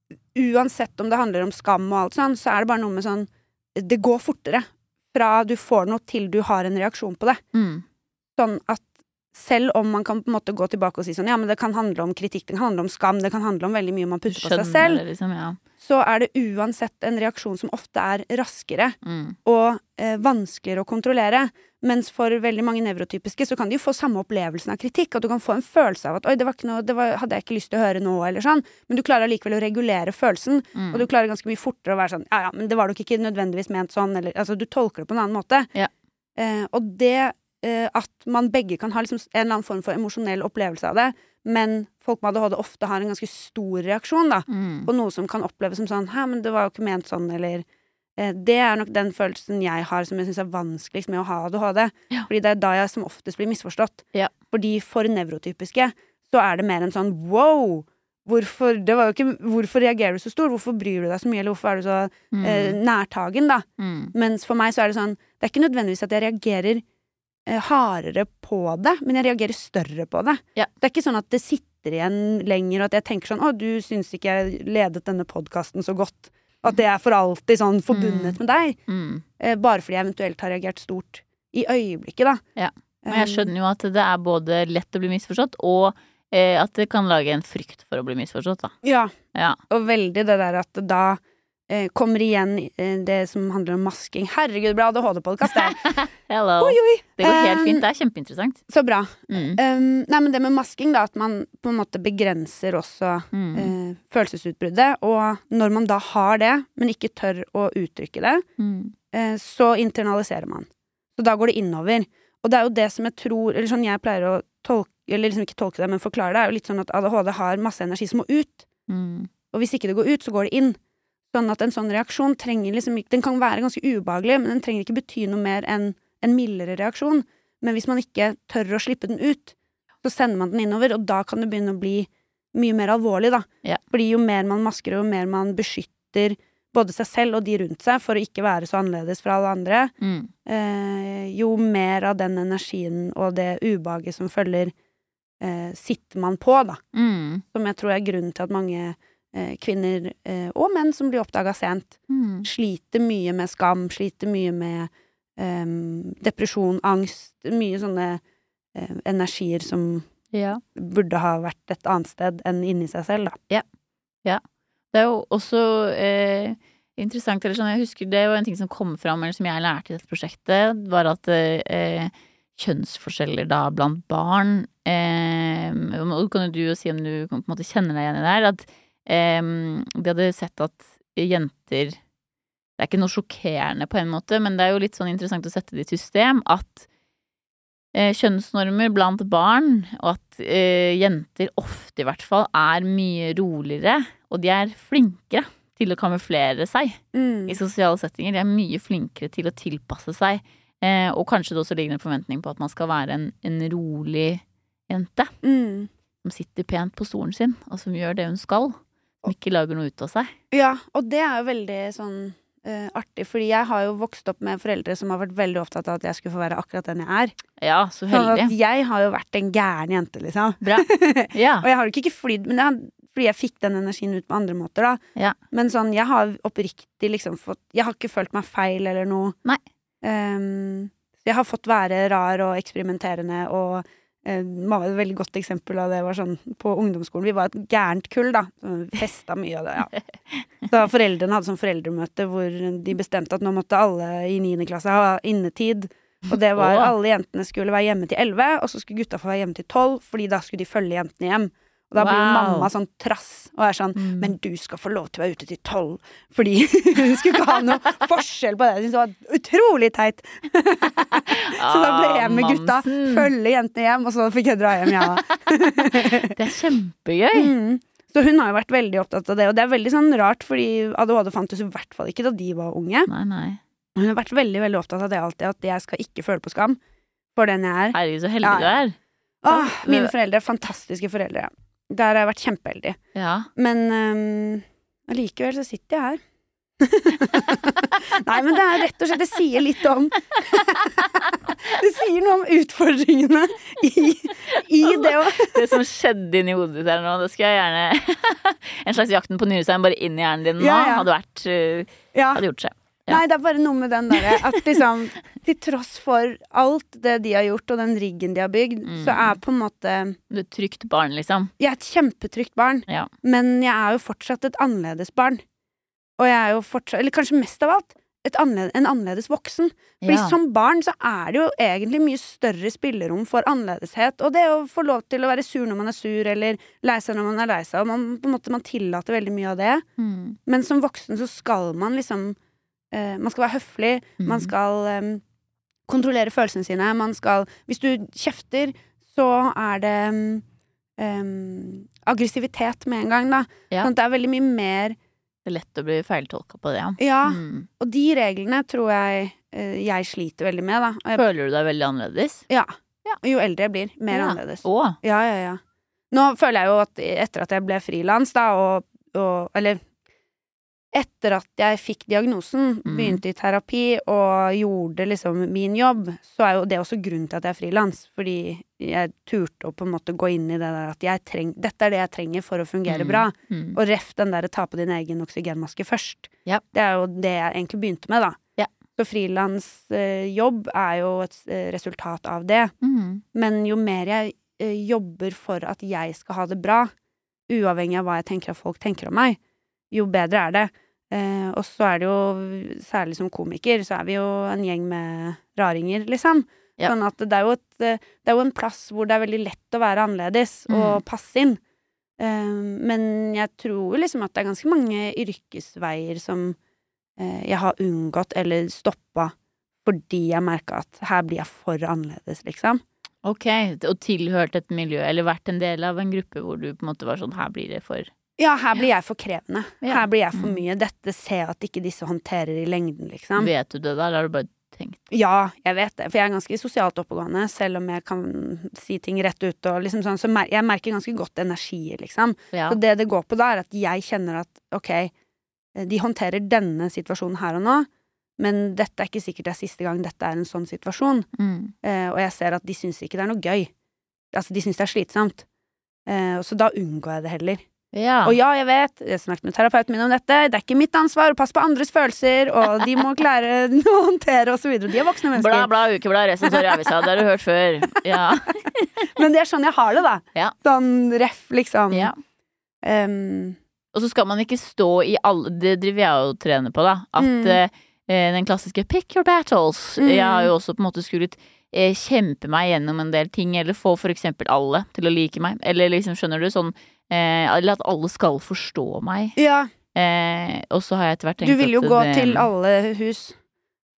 uansett om det handler om skam og alt sånn, så er det bare noe med sånn det går fortere fra du får noe til du har en reaksjon på det. Mm. Sånn at selv om man kan på en måte gå tilbake og si sånn, ja, men det kan handle om kritikk, det kan handle om skam, det kan handle om veldig mye man putter på seg Skjønner selv, det, liksom, ja. så er det uansett en reaksjon som ofte er raskere Mm. og eh, vanskeligere å kontrollere. Mens for veldig mange nevrotypiske så kan de jo få samme opplevelsen av kritikk, at du kan få en følelse av at oi, det var ikke noe, det var, hadde jeg ikke lyst til å høre nå, eller sånn, men du klarer allikevel å regulere følelsen, Mm. og du klarer ganske mye fortere å være sånn, ja, ja, men det var nok ikke nødvendigvis ment sånn, eller, altså, du tolker det på en annen måte. Ja. Eh, og det eh, at man begge kan ha liksom en eller annen form for emosjonell opplevelse av det, men folk med A D H D ofte har en ganske stor reaksjon, da, Mm. på noe som kan oppleves som sånn, hæ, men det var jo ikke ment sånn, eller eh, det er nok den følelsen jeg har som jeg synes er vanskeligst med å ha A D H D. Ja. Fordi det er da jeg som oftest blir misforstått. Ja. Fordi for nevrotypiske så er det mer en sånn wow, hvorfor, det var jo ikke, hvorfor reagerer du så stor? Hvorfor bryr du deg så mye? Eller hvorfor er du så Mm. eh, nærtagen, da? Mm. Mens for meg så er det sånn, det er ikke nødvendigvis at jeg reagerer eh, hardere på det, men jeg reagerer større på det. Ja. Det er ikke sånn at det sitter igjen lenger, og at jeg tenker sånn, å, du syns ikke jeg ledet denne podcasten så godt. At det er for alltid sånn forbundet med deg. Mm. Eh, bare fordi jeg eventuelt har reagert stort i øyeblikket, da. Ja. Men jeg skjønner jo at det er både lett å bli misforstått, og eh, at det kan lage en frykt for å bli misforstått, da. Ja, Ja. og veldig det der at det da eh, kommer igjen eh, det som handler om masking. Herregud, bra A D H D-podkast, det. Hello. Oi, oi. Det går helt Um, fint. Det er kjempeinteressant. Så bra. Mm. Um, nei, men det med masking, da, at man på en måte begrenser også Mm. eh, følelsesutbruddet, og når man da har det, men ikke tør å uttrykke det, Mm. eh, så internaliserer man. Så da går det innover. Og det er jo det som jeg tror, eller sånn jeg pleier å tolke, eller liksom ikke tolke det, men forklare det, er jo litt sånn at A D H D har masse energi som må ut. Mm. Og hvis ikke det går ut, så går det inn. Sånn at en sånn reaksjon trenger liksom ikke, den kan være ganske ubehagelig, men den trenger ikke bety noe mer enn en mildere reaksjon. Men hvis man ikke tør å slippe den ut, så sender man den innover, og da kan det begynne å bli mye mer alvorlig, da. Ja. Fordi jo mer man masker, og jo mer man beskytter både seg selv og de rundt seg for å ikke være så annerledes fra alle andre, Mm. eh, jo mer av den energien og det ubehaget som følger, eh, sitter man på, da. Mm. Som jeg tror er grunnen til at mange eh, kvinner eh, og menn som blir oppdaget sent, Mm. sliter mye med skam, sliter mye med eh, depresjon, angst, mye sånne eh, energier som Ja. burde ha vært et annet sted enn inni seg selv, da. Det er jo også eh, interessant, eller sånn, jeg husker det var en ting som kom fram, eller som jeg lærte i dette prosjektet, var at eh, kjønnsforskjeller da blant barn, eh, og kan jo du jo si om du på en måte kjenner deg igjen i det her, at eh, de hadde sett at jenter, det er ikke noe sjokkerende på en måte, men det er jo litt sånn interessant å sette det i system, at eh, kjønnsnormer blant barn, og at eh, jenter ofte i hvert fall er mye roligere, og de er flinkere til å kamuflere seg Mm. i sosiale settinger. De er mye flinkere til å tilpasse seg. Eh, og kanskje det også ligger en forventning på at man skal være en, en rolig jente Mm. som sitter pent på stolen sin, og som gjør det hun skal. Som ikke lager noe ut av seg. Ja, og det er jo veldig sånn eh, artig, fordi jeg har jo vokst opp med foreldre som har vært veldig opptatt av at jeg skulle få være akkurat den jeg er. Ja, så Sånn at heldig. jeg har jo vært en gæren jente, liksom. Bra. Ja. Og jeg har jo ikke flydd, men det er fordi jeg fikk den energien ut på andre måter, da. Ja. Men sånn, jeg har oppriktig liksom fått Jeg har ikke følt meg feil eller noe. Nei. Ehm, så jeg har fått være rar og eksperimenterende, og eh, mamma, et veldig godt eksempel av det var sånn på ungdomsskolen. Vi var et gærent kull, da. Så vi festa mye av det, ja. Så foreldrene hadde sånn foreldremøte hvor de bestemte at nå måtte alle i niende klasse ha innetid. Og det var Åh. alle jentene skulle være hjemme til elleve, og så skulle gutta få være hjemme til tolv, fordi da skulle de følge jentene hjem. Og da blir jo Wow. mamma sånn trass og er sånn Mm. Men du skal få lov til å være ute til tolv. Fordi hun skulle ikke ha noe forskjell på det. Jeg synes det var utrolig teit. Så da ble jeg med gutta, Mamsen. følge jentene hjem, og så fikk jeg dra hjem, ja. Det er kjempegøy. Mm. Så hun har jo vært veldig opptatt av det, og det er veldig sånn rart, fordi A D H D fantes i hvert fall ikke da de var unge. Nei, nei. Hun har vært veldig, veldig opptatt av det alltid, at jeg skal ikke føle på skam for den jeg er. Herregud, så heldig Ja, du ja. er. Åh, mine foreldre er fantastiske foreldre. Der har jeg vært kjempeheldig. Ja. Men um, allikevel så sitter jeg her. Nei, men det er rett og slett Det sier litt om Det sier noe om utfordringene i, i det å Det som skjedde inni hodet ditt her nå, det skal jeg gjerne En slags jakten på nyresveien bare inn i hjernen din nå, Ja, ja. hadde vært uh, ja. Hadde gjort seg. Ja. Nei, det er bare noe med den derre at liksom til tross for alt det de har gjort, og den riggen de har bygd, Mm. så er på en måte Du er et trygt barn, liksom. Jeg er et kjempetrygt barn, Ja. men jeg er jo fortsatt et annerledes barn. Og jeg er jo fortsatt, eller kanskje mest av alt, et annerledes, en annerledes voksen. Fordi Ja. som barn så er det jo egentlig mye større spillerom for annerledeshet, og det å få lov til å være sur når man er sur, eller lei seg når man er lei seg, og man, på en måte, man tillater veldig mye av det. Mm. Men som voksen så skal man liksom eh, man skal være høflig, Mm. man skal em, kontrollere følelsene sine, man skal Hvis du kjefter, så er det em, em, aggressivitet med en gang, da. Ja. Sånn at det er veldig mye mer Det er lett å bli feiltolka på det, ja. Ja, Mm. og de reglene tror jeg eh, jeg sliter veldig med, da. Og jeg, Føler du deg veldig annerledes? ja. Ja. Og jo eldre jeg blir, mer Ja. annerledes. Å, Ja, ja, ja. Nå føler jeg jo at etter at jeg ble frilans, da, og, og Eller etter at jeg fikk diagnosen, Mm. begynte i terapi og gjorde liksom min jobb, så er jo det også grunnen til at jeg er frilans. Fordi jeg turte å på en måte gå inn i det der at jeg treng, dette er det jeg trenger for å fungere Mm. bra. mm. Og ref den der ta på din egen oksygenmaske først. Ja. Det er jo det jeg egentlig begynte med, da. Ja. Så frilansjobb er jo et eh, resultat av det. Mm. Men jo mer jeg eh, jobber for at jeg skal ha det bra, uavhengig av hva jeg tenker at folk tenker om meg, jo bedre er det. Eh, og så er det jo, særlig som komiker, så er vi jo en gjeng med raringer, liksom. Ja. Sånn at det er, jo et, eh, det er jo en plass hvor det er veldig lett å være annerledes Mm. og passe inn. Eh, men jeg tror jo liksom at det er ganske mange yrkesveier som eh, jeg har unngått eller stoppa fordi jeg merka at her blir jeg for annerledes, liksom. Ok, og tilhørt et miljø, eller vært en del av en gruppe hvor du på en måte var sånn, her blir det for Ja, her blir jeg for krevende. Ja. Her blir jeg for Mm. mye. Dette ser jeg at ikke disse håndterer i lengden, liksom. Vet du det da, eller har du bare tenkt? Ja, jeg vet det. For jeg er ganske sosialt oppegående, selv om jeg kan si ting rett ut og liksom sånn. Så mer jeg merker ganske godt energier, liksom. Ja. Så det det går på da, er at jeg kjenner at ok, de håndterer denne situasjonen her og nå, men dette er ikke sikkert det er siste gang dette er en sånn situasjon. Mm. Eh, og jeg ser at de syns ikke det er noe gøy. Altså, de syns det er slitsomt. Eh, så da unngår jeg det heller. Ja. Og ja, jeg vet, jeg snakket med terapeuten min om dette, det er ikke mitt ansvar å passe på andres følelser, og de må klare å håndtere og så videre. De er voksne mennesker. Bla, bla, ukeblad, resensor i avisa, det har du hørt før. Ja. Men det er sånn jeg har det, da. Ja. Sånn ref, liksom. Ja. Um, Og så skal man ikke stå i alle, det driver jeg og trener på da, at Mm. eh, den klassiske pick your battles, Mm. jeg har jo også på en måte skullet eh, kjempe meg gjennom en del ting, eller få for eksempel alle til å like meg, eller liksom, skjønner du, sånn, eh, eller at alle skal forstå meg. ja, Eh, og så har jeg etter hvert tenkt du vil jo at gå det, til alle hus.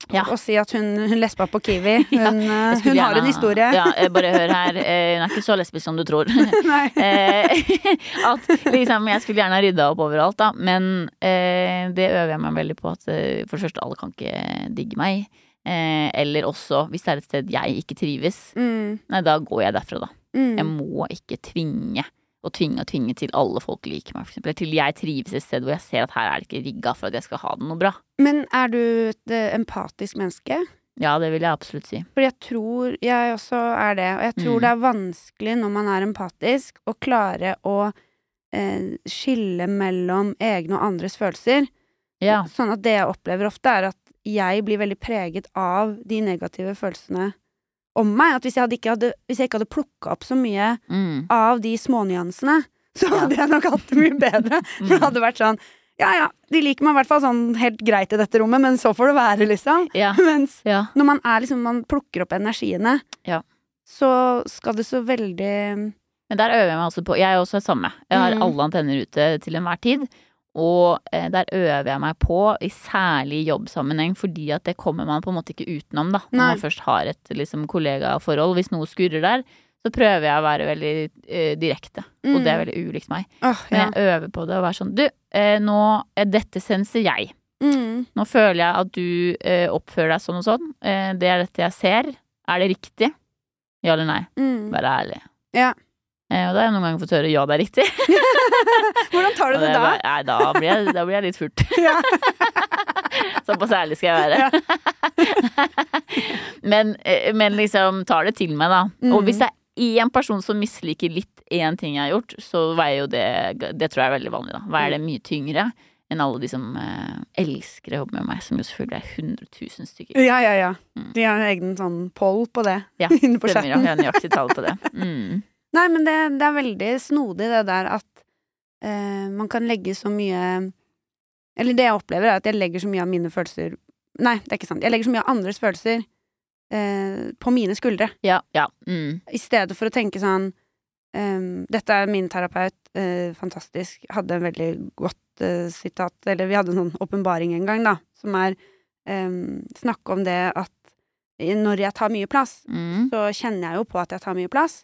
Ja. og si at hun, hun lesba på Kiwi. Hun, Ja, eh, jeg skulle hun har gjerne- en historie. Ja, eh, bare hør her. eh, Hun er ikke så lesbisk som du tror. Nei. Eh, at liksom, jeg skulle gjerne ha rydda opp overalt, da. Men eh, det øver jeg meg veldig på. At eh, for det første, alle kan ikke digge meg. Eh, eller også, hvis det er et sted jeg ikke trives, Mm, nei, da går jeg derfra, da. mm. Jeg må ikke tvinge og tvinge og tvinge til alle folk liker meg, for eksempel. Eller til jeg trives et sted hvor jeg ser at her er det ikke rigga for at jeg skal ha det noe bra. Men er du et eh, empatisk menneske? Ja, det vil jeg absolutt si. For jeg tror jeg også er det, og jeg tror Mm. det er vanskelig når man er empatisk å klare å eh, skille mellom egne og andres følelser. Ja. Sånn at det jeg opplever ofte er at jeg blir veldig preget av de negative følelsene om meg. At hvis jeg, hadde ikke hadde, hvis jeg ikke hadde plukket opp så mye Mm. av de smånyansene, så Ja. hadde jeg nok hatt det mye bedre. For det hadde vært sånn, ja ja, de liker meg i hvert fall sånn helt greit i dette rommet, men så får det være, liksom. Ja. Mens Ja. når man er liksom, man plukker opp energiene, Ja. så skal det så veldig Men der øver jeg meg også på. Jeg er også det samme. Jeg har Mm. alle antenner ute til enhver tid. Og eh, der øver jeg meg på, i særlig jobbsammenheng, fordi at det kommer man på en måte ikke utenom, da. Når Nei. man først har et liksom, kollegaforhold. Hvis noe skurrer der, så prøver jeg å være veldig eh, direkte. Og Mm. det er veldig ulikt meg. Åh, Men ja. jeg øver på det og være sånn, du, eh, nå, eh, dette senser jeg. Mm. Nå føler jeg at du eh, oppfører deg sånn og sånn. Eh, det er dette jeg ser. Er det riktig? Ja eller nei? Mm. Vær ærlig. Ja. Eh, og da har jeg noen ganger fått høre ja, det er riktig. Hvordan tar du Og det det da? er bare- Nei, da blir jeg, da blir jeg litt furt. Ja. Såpass ærlig skal jeg være. men, eh, men liksom tar det til meg, da. Mm. Og hvis det er én person som misliker litt én ting jeg har gjort, så veier jo det Det tror jeg er veldig vanlig, da. Veier det mye tyngre enn alle de som eh, elsker å jobbe med meg, som jo selvfølgelig er hundre tusen stykker. Ja, ja, ja. Mm. De har en egen sånn poll på det. Ja, Inne på stemmer, ja. chatten. Jeg har nøyaktig tall på det. Mm. Nei, men det, det er veldig snodig det der at eh, man kan legge så mye. Eller det jeg opplever er at jeg legger så mye av mine følelser. Nei, det er ikke sant. Jeg legger så mye av andres følelser eh, på mine skuldre. Ja, ja. Mm. I stedet for å tenke sånn ehm, dette er min terapeut, eh, fantastisk, hadde en veldig godt eh, sitat, eller vi hadde en sånn åpenbaring en gang, da, som er um, snakke om det at når jeg tar mye plass, Mm. så kjenner jeg jo på at jeg tar mye plass.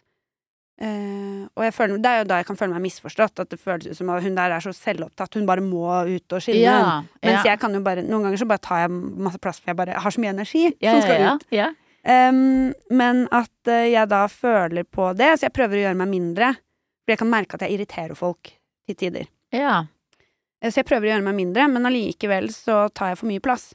Eh, og jeg føler, det er jo da jeg kan føle meg misforstått, at det føles ut som at hun der er så selvopptatt, hun bare må ut og skinne. Ja, Mens ja. jeg kan jo bare, noen ganger så bare tar jeg masse plass, for jeg bare har så mye energi Ja, som skal ja, ut. ja. Um, men at eh, jeg da føler på det, så jeg prøver å gjøre meg mindre. For jeg kan merke at jeg irriterer folk til tider. Ja. Eh, Så jeg prøver å gjøre meg mindre, men allikevel så tar jeg for mye plass.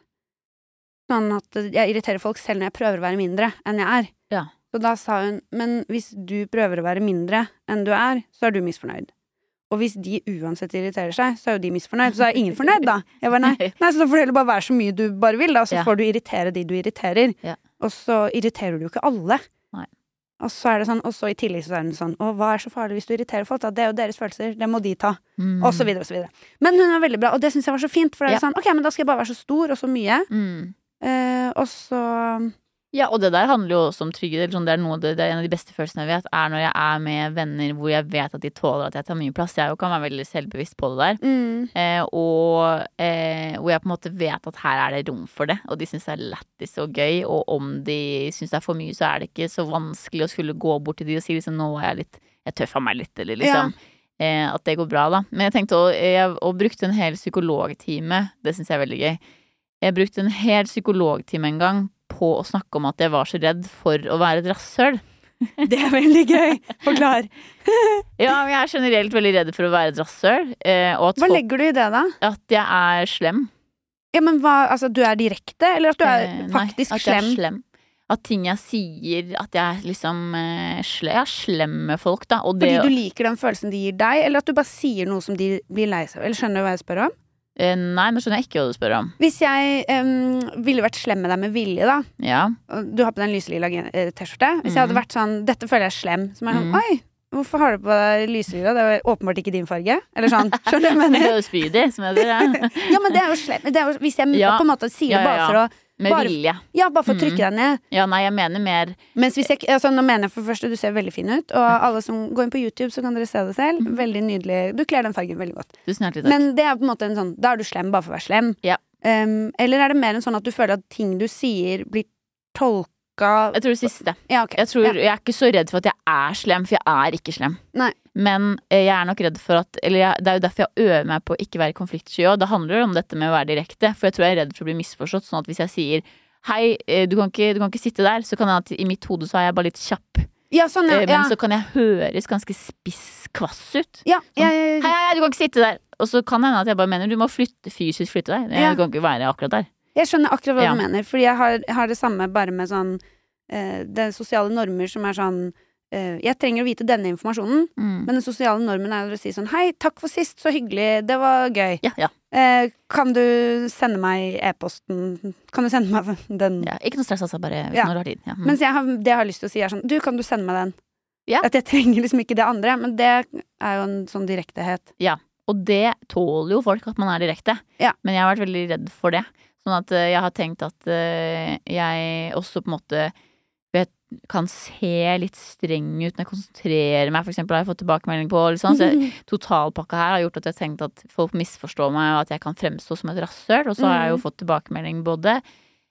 Sånn at eh, jeg irriterer folk selv når jeg prøver å være mindre enn jeg er. Ja. Så da sa hun, men hvis du prøver å være mindre enn du er, så er du misfornøyd. Og hvis de uansett irriterer seg, så er jo de misfornøyd. Så er ingen fornøyd, da. Jeg bare, nei. nei, så da får du heller bare være så mye du bare vil, da. Så Ja. får du irritere de du irriterer. Ja. Og så irriterer du jo ikke alle. Nei. Og så er det sånn, og så i tillegg så er det sånn, å, hva er så farlig hvis du irriterer folk, da? Det er jo deres følelser, det må de ta. Mm. Og så videre, og så videre. Men hun er veldig bra, og det synes jeg var så fint, for det er Ja. sånn, ok, men da skal jeg bare være så stor og så mye. Mm. Eh, og så Ja, og det der handler jo også om trygghet. Eller sånn, det, er noe, det, det er en av de beste følelsene jeg vet, er når jeg er med venner hvor jeg vet at de tåler at jeg tar mye plass. Jeg jo kan være veldig selvbevisst på det der. mm, Eh, og eh, hvor jeg på en måte vet at her er det rom for det, og de syns det er lættis og gøy. Og om de syns det er for mye, så er det ikke så vanskelig å skulle gå bort til de og si liksom nå er jeg litt Jeg tøffa meg litt, eller liksom. Eh, at det går bra, da. Men jeg tenkte å Jeg og brukte en hel psykologtime. Det syns jeg er veldig gøy. Jeg brukte en hel psykologtime en gang på å snakke om at jeg var så redd for å være et rasshøl. det er veldig gøy. Forklar. Ja, men jeg er generelt veldig redd for å være et rasshøl. Eh, og at, Hva folk, legger du i det da? at jeg er slem. Ja, men hva, altså du er direkte, eller at du er Eh, faktisk nei, at jeg slem? er slem. At ting jeg sier, at jeg er liksom eh, slem, jeg er slem med folk, da. Og det, Fordi du liker den følelsen de gir deg, eller at du bare sier noe som de blir lei seg av? Eller skjønner du hva jeg spør om? eh, nei, nå skjønner jeg ikke hva du spør om. Hvis jeg em, ville vært slem med deg med vilje, da, Ja. og du har på deg en lyselila gen- eh, T-skjorte. Hvis jeg hadde vært sånn, dette føler jeg er slem, så er jeg sånn, Mhm. oi, hvorfor har du på deg lyselila? Det er jo åpenbart ikke din farge. Eller sånn, skjønner du hva jeg Det mener? er jo spydig, som heter det. Ja, men det er jo slem. Det er jo, hvis jeg Ja. på en måte sier Ja, det ja, bare ja. for å Med Bare- vilje. Ja, bare for å trykke Mhm. deg ned. Ja, nei, jeg mener mer Mens hvis jeg, altså nå mener jeg for det første, du ser veldig fin ut, og alle som går inn på YouTube, så kan dere se det selv. Veldig nydelig. Du kler den fargen veldig godt. Tusen hjertelig takk. Men det er på en måte en sånn, da er du slem bare for å være slem. Ja. Um, eller er det mer enn sånn at du føler at ting du sier blir tolka Jeg tror det siste. Ja, ok. Jeg, tror, Ja. jeg er ikke så redd for at jeg er slem, for jeg er ikke slem. Nei. Men eh, jeg er nok redd for at Eller jeg, det er jo derfor jeg øver meg på å ikke være konfliktsky òg. Det handler jo om dette med å være direkte, for jeg tror jeg er redd for å bli misforstått. Sånn at hvis jeg sier hei, eh, du kan ikke, du kan ikke sitte der, så kan jeg at i mitt hode så er jeg bare litt kjapp. Ja, sånn, ja. Eh, Men ja. så kan jeg høres ganske spiss kvass ut. ja, Sånn, jeg, Hei, hei, du kan ikke sitte der! Og så kan det hende at jeg bare mener du må flytte, fysisk flytte deg. Ja. Du kan ikke være akkurat der. jeg skjønner akkurat hva Ja. du mener, fordi jeg har, jeg har det samme bare med sånn eh, det er sosiale normer som er sånn eh, jeg trenger å vite denne informasjonen, Mm. men den sosiale normen er å si sånn hei, takk for sist, så hyggelig, det var gøy. Ja, ja, Eh, kan du sende meg e-posten? Kan du sende meg den? ja. Ikke noe stress, altså. Bare Ja. når du har tid. Ja. Mm. Mens jeg har, det jeg har lyst til å si er sånn du, kan du sende meg den? Ja. At jeg trenger liksom ikke det andre, men det er jo en sånn direktehet. Ja, og det tåler jo folk at man er direkte. Ja. Men jeg har vært veldig redd for det. Sånn at eh, jeg har tenkt at eh, jeg også på en måte vet, kan se litt streng ut når jeg konsentrerer meg, for eksempel har jeg fått tilbakemelding på, eller sånn. Så jeg, totalpakka her har gjort at jeg har tenkt at folk misforstår meg, og at jeg kan fremstå som et rasshøl. Og så har jeg jo fått tilbakemelding både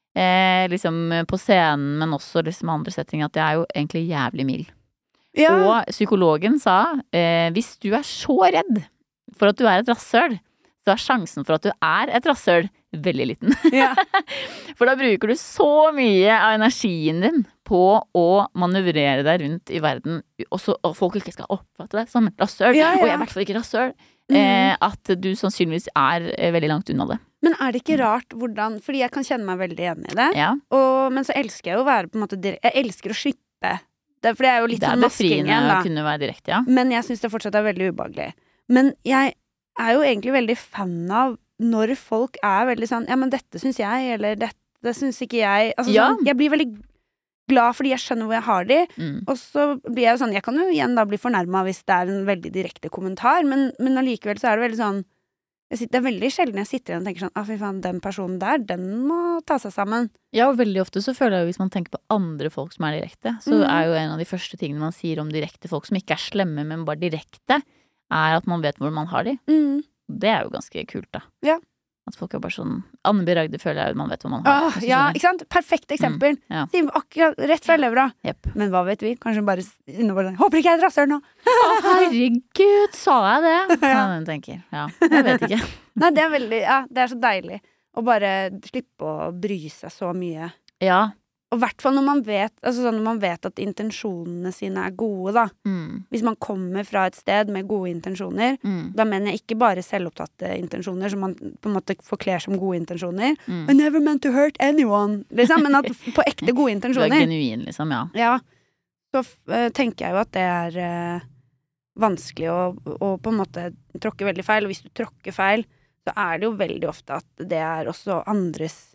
eh, liksom på scenen, men også liksom andre settinger, at jeg er jo egentlig jævlig mild. Ja. Og psykologen sa eh, hvis du er så redd for at du er et rasshøl, så er sjansen for at du er et rasshøl veldig liten. Ja. For da bruker du så mye av energien din på å manøvrere deg rundt i verden, og så og folk ikke skal oppfatte deg som et rasshøl, Ja, ja. og jeg er i hvert fall ikke rasshøl, Mhm. eh, at du sannsynligvis er eh, veldig langt unna det. Men er det ikke rart hvordan fordi jeg kan kjenne meg veldig enig i det, Ja, og, men så elsker jeg jo å være på en måte dire- jeg elsker å slippe det, for det er jo litt det er sånn masking befriende igjen, å da. kunne være direkte, ja. Men jeg syns det fortsatt er veldig ubehagelig. Men jeg er jo egentlig veldig fan av når folk er veldig sånn ja, men dette syns jeg, eller dette syns ikke jeg. Altså Ja. sånn, jeg blir veldig glad fordi jeg skjønner hvor jeg har de, Mm. og så blir jeg jo sånn jeg kan jo igjen da bli fornærma hvis det er en veldig direkte kommentar, men, men allikevel så er det veldig sånn jeg sitter, det er veldig sjelden jeg sitter igjen og tenker sånn ah, fy faen, den personen der, den må ta seg sammen. Ja, og veldig ofte så føler jeg jo hvis man tenker på andre folk som er direkte, så Mhm. er jo en av de første tingene man sier om direkte folk som ikke er slemme, men bare direkte, er at man vet hvor man har de. Mm. Det er jo ganske kult, da. Ja. At folk er bare sånn Anne B. Ragde føler jeg man vet hvor man har. Ah, ja, ikke sant? Perfekt eksempel. ja. Sier akkurat rett fra levra. Jepp. Men hva vet vi? Kanskje bare innover Håper ikke jeg er et rasshøl nå. Å, herregud, sa jeg det? Ja, den tenker. Ja, jeg vet ikke. Nei, det er veldig Ja, det er så deilig å bare slippe å bry seg så mye. Ja. Og i hvert fall når man vet Altså sånn når man vet at intensjonene sine er gode, da. Mm. Hvis man kommer fra et sted med gode intensjoner, Mm. da mener jeg ikke bare selvopptatte intensjoner som man på en måte forkler som gode intensjoner. Mm. I never meant to hurt anyone, liksom. Men at på ekte gode Du er intensjoner. genuin, liksom, ja. Ja. Så uh, tenker jeg jo at det er uh, vanskelig å, å på en måte tråkke veldig feil. Og hvis du tråkker feil, så er det jo veldig ofte at det er også andres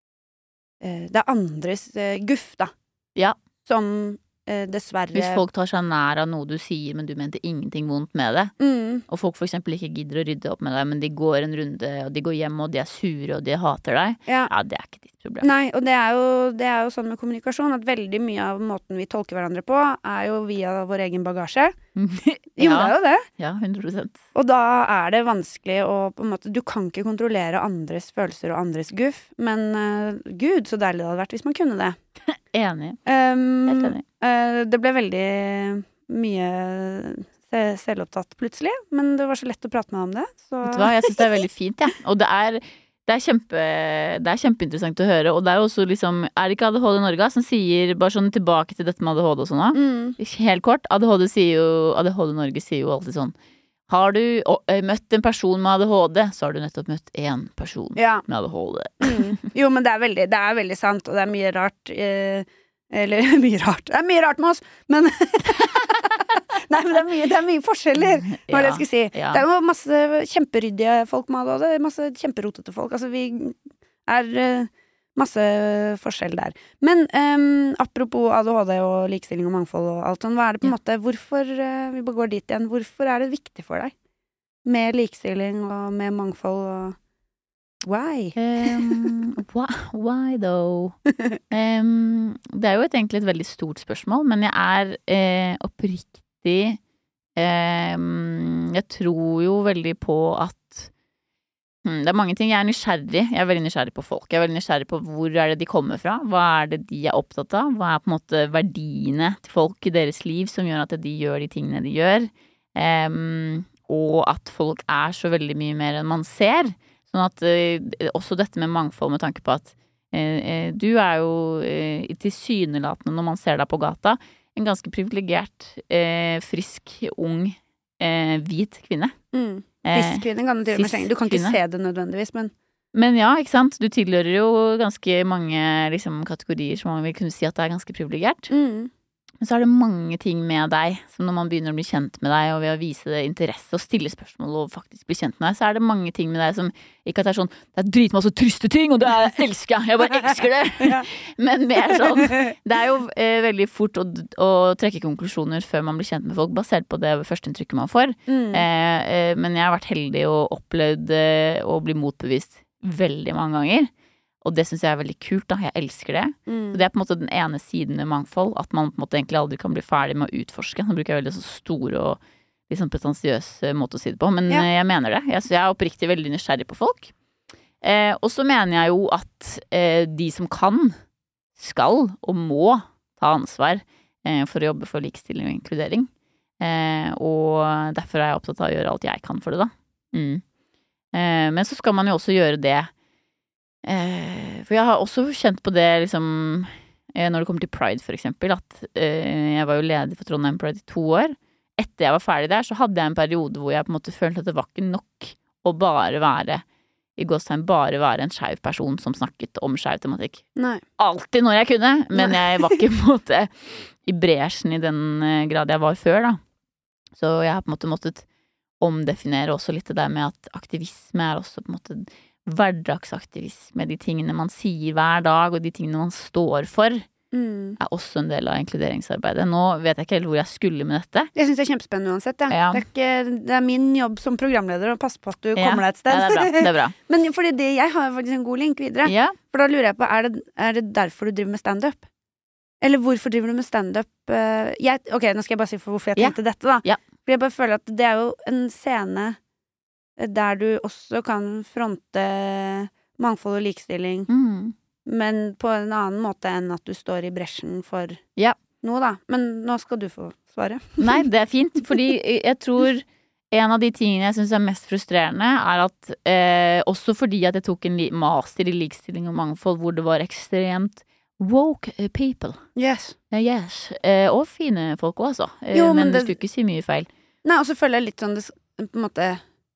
uh, Det er andres uh, guff, da. Ja. Som uh, dessverre Hvis folk tar seg nær av noe du sier, men du mente ingenting vondt med det, mm, og folk for eksempel ikke gidder å rydde opp med deg, men de går en runde, og de går hjem, og de er sure, og de hater deg, ja. ja, det er ikke ditt problem. Nei, og det er, jo, det er jo sånn med kommunikasjon at veldig mye av måten vi tolker hverandre på, er jo via vår egen bagasje. Jo, det er ja, jo det. ja, hundre prosent. Og da er det vanskelig å på en måte Du kan ikke kontrollere andres følelser og andres guff, men uh, gud, så deilig det hadde vært hvis man kunne det. Enig. Um, Helt enig. uh, det ble veldig mye se selvopptatt plutselig, men det var så lett å prate med om det. Så Vet du hva, jeg synes det er veldig fint, ja. Og det er, det er kjempe Det er kjempeinteressant å høre. Og det er jo også liksom Er det ikke A D H D Norge som sier bare sånn tilbake til dette med A D H D og sånn da? mm, Helt kort, A D H D sier jo A D H D Norge sier jo alltid sånn Har du å, eh, møtt en person med A D H D, så har du nettopp møtt én person ja. med A D H D. Mm. Jo, men det er veldig, det er veldig sant, og det er mye rart eh, Eller mye rart Det er mye rart med oss, men Nei, men det er mye, det er mye forskjeller, hva det jeg skulle si. Ja. Det er jo masse kjemperyddige folk med A D H D, masse kjemperotete folk. Altså, vi er eh, masse forskjell der. Men um, apropos A D H D og likestilling og mangfold og alt sånn, hva er det på en Ja. måte Hvorfor, uh, vi bare går dit igjen, hvorfor er det viktig for deg med likestilling og med mangfold og why? Um, why, why though? Um, det er jo et, egentlig et veldig stort spørsmål, men jeg er eh, oppriktig um, Jeg tror jo veldig på at Hmm, det er mange ting. Jeg er nysgjerrig. Jeg er veldig nysgjerrig på folk. Jeg er veldig nysgjerrig på hvor er det de kommer fra. Hva er det de er opptatt av? Hva er på en måte verdiene til folk i deres liv som gjør at de gjør de tingene de gjør? Um, og at folk er så veldig mye mer enn man ser. Sånn at uh, også dette med mangfold med tanke på at uh, du er jo uh, tilsynelatende når man ser deg på gata, en ganske privilegert, uh, frisk, ung, uh, hvit kvinne. Mm. Fiskvinne kan du til og med slenge. Du kan ikke se det nødvendigvis, men Men ja, ikke sant? Du tilhører jo ganske mange liksom, kategorier som man vil kunne si at det er ganske privilegert. Mm. Men så er det mange ting med deg som når man begynner å bli kjent med deg, og ved å vise det interesse og stille spørsmål og faktisk bli kjent med deg, så er det mange ting med deg som ikke at det er sånn det er dritmasse triste ting, og det er, elsker jeg! Jeg bare elsker det! Ja. Men mer sånn det er jo eh, veldig fort å, å trekke konklusjoner før man blir kjent med folk, basert på det førsteinntrykket man får. Mm. Eh, eh, men jeg har vært heldig og opplevd eh, å bli motbevist veldig mange ganger. Og det synes jeg er veldig kult da, jeg elsker det. Mm. Så det er på en måte den ene siden med mangfold, at man på en måte egentlig aldri kan bli ferdig med å utforske. Nå bruker jeg veldig så stor og liksom pretensiøs måte å si det på, men ja. Jeg mener det. Jeg, jeg er oppriktig veldig nysgjerrig på folk. Eh, og så mener jeg jo at eh, de som kan, skal og må ta ansvar eh, for å jobbe for likestilling og inkludering. Eh, og derfor er jeg opptatt av å gjøre alt jeg kan for det da. Mm. Eh, men så skal man jo også gjøre det Eh, for jeg har også kjent på det liksom eh, når det kommer til Pride for eksempel, at eh, jeg var jo leder for Trondheim Pride i to år. Etter jeg var ferdig der, så hadde jeg en periode hvor jeg på en måte følte at det var ikke nok å bare være i gåstegn, bare være en skeiv person som snakket om skeiv tematikk. Nei. Alltid når jeg kunne, men Nei. Jeg var ikke på en måte i bresjen i den grad jeg var før da. Så jeg har på en måte måttet omdefinere også litt det der med at aktivisme er også på en måte hverdagsaktivisme, de tingene man sier hver dag, og de tingene man står for, mm. er også en del av inkluderingsarbeidet. Nå vet jeg ikke helt hvor jeg skulle med dette. Jeg synes det er kjempespennende uansett, ja. Ja. Det, er ikke, det er min jobb som programleder å passe på at du ja. kommer deg et sted. Ja, det er bra. Det er bra. Men fordi det, jeg har faktisk en god link videre. Ja. For da lurer jeg på, er det, er det derfor du driver med stand-up? Eller hvorfor driver du med stand-up? Jeg, ok, nå skal jeg bare si for hvorfor jeg tenkte ja. Dette da. Ja. For jeg bare føler at det er jo en scene der du også kan fronte mangfold og likestilling, mm. men på en annen måte enn at du står i bresjen for ja. Noe da. Men nå skal du få svare. Nei, det er fint, fordi jeg tror en av de tingene jeg synes er mest frustrerende er at, eh, også fordi at jeg tok en master i likestilling og mangfold hvor det var ekstremt woke people. Yes. Uh, yes. Uh, og fine folk også, uh, jo, men, men det du skulle ikke si mye feil. Nei, og så føler jeg litt sånn, det, på en måte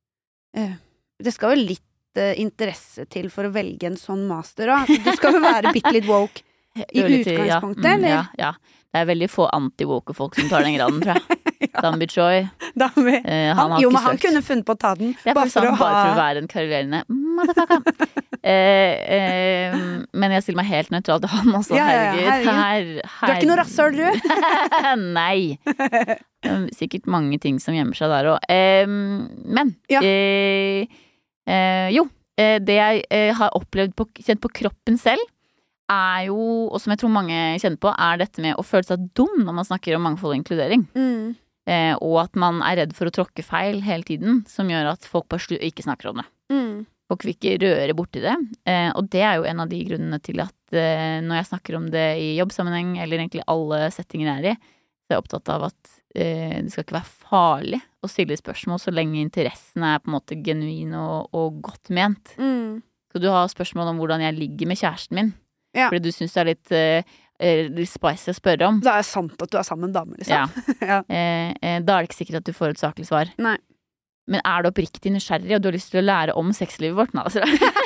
det skal jo litt uh, interesse til for å velge en sånn master da. Du skal jo være bitte litt woke i litt, utgangspunktet, ja. Mm, eller? Ja, ja. Det er veldig få anti-woke folk som tar den graden, tror jeg. ja. Dambi Choi. Dambi. Uh, han han, jo, men han kunne funnet på å ta den. Det er bare for, sånn, bare for å være en karrierende motherfucker. uh, uh, men jeg stiller meg helt nøytral til han også, ja, ja, herregud. herregud. Her, her. Du er ikke noe rasshøl, du? Nei. Sikkert mange ting som gjemmer seg der også. Um, men, ja. uh, uh, jo, uh, det jeg uh, har opplevd på, kjent på kroppen selv, er jo, og som jeg tror mange kjenner på, er dette med å føle seg dum når man snakker om mangfold og inkludering. Mm. Uh, og at man er redd for å tråkke feil hele tiden, som gjør at folk bare ikke snakker om det. Mm. Folk vil ikke røre borti det, uh, og det er jo en av de grunnene til at uh, når jeg snakker om det i jobbsammenheng, eller egentlig alle settinger jeg er i, så er jeg opptatt av at uh, det skal ikke være farlig å stille spørsmål så lenge interessen er på en måte genuin og, og godt ment. Mm. Så du har spørsmål om hvordan jeg ligger med kjæresten min, ja. Fordi du synes det er litt, uh, litt spicy å spørre om. Det er sant at du er sammen med en dame, liksom. Ja. ja. Uh, uh, da er det ikke sikkert at du får et saklig svar. Nei. Men er du oppriktig nysgjerrig, og du har lyst til å lære om sexlivet vårt? Nå, altså.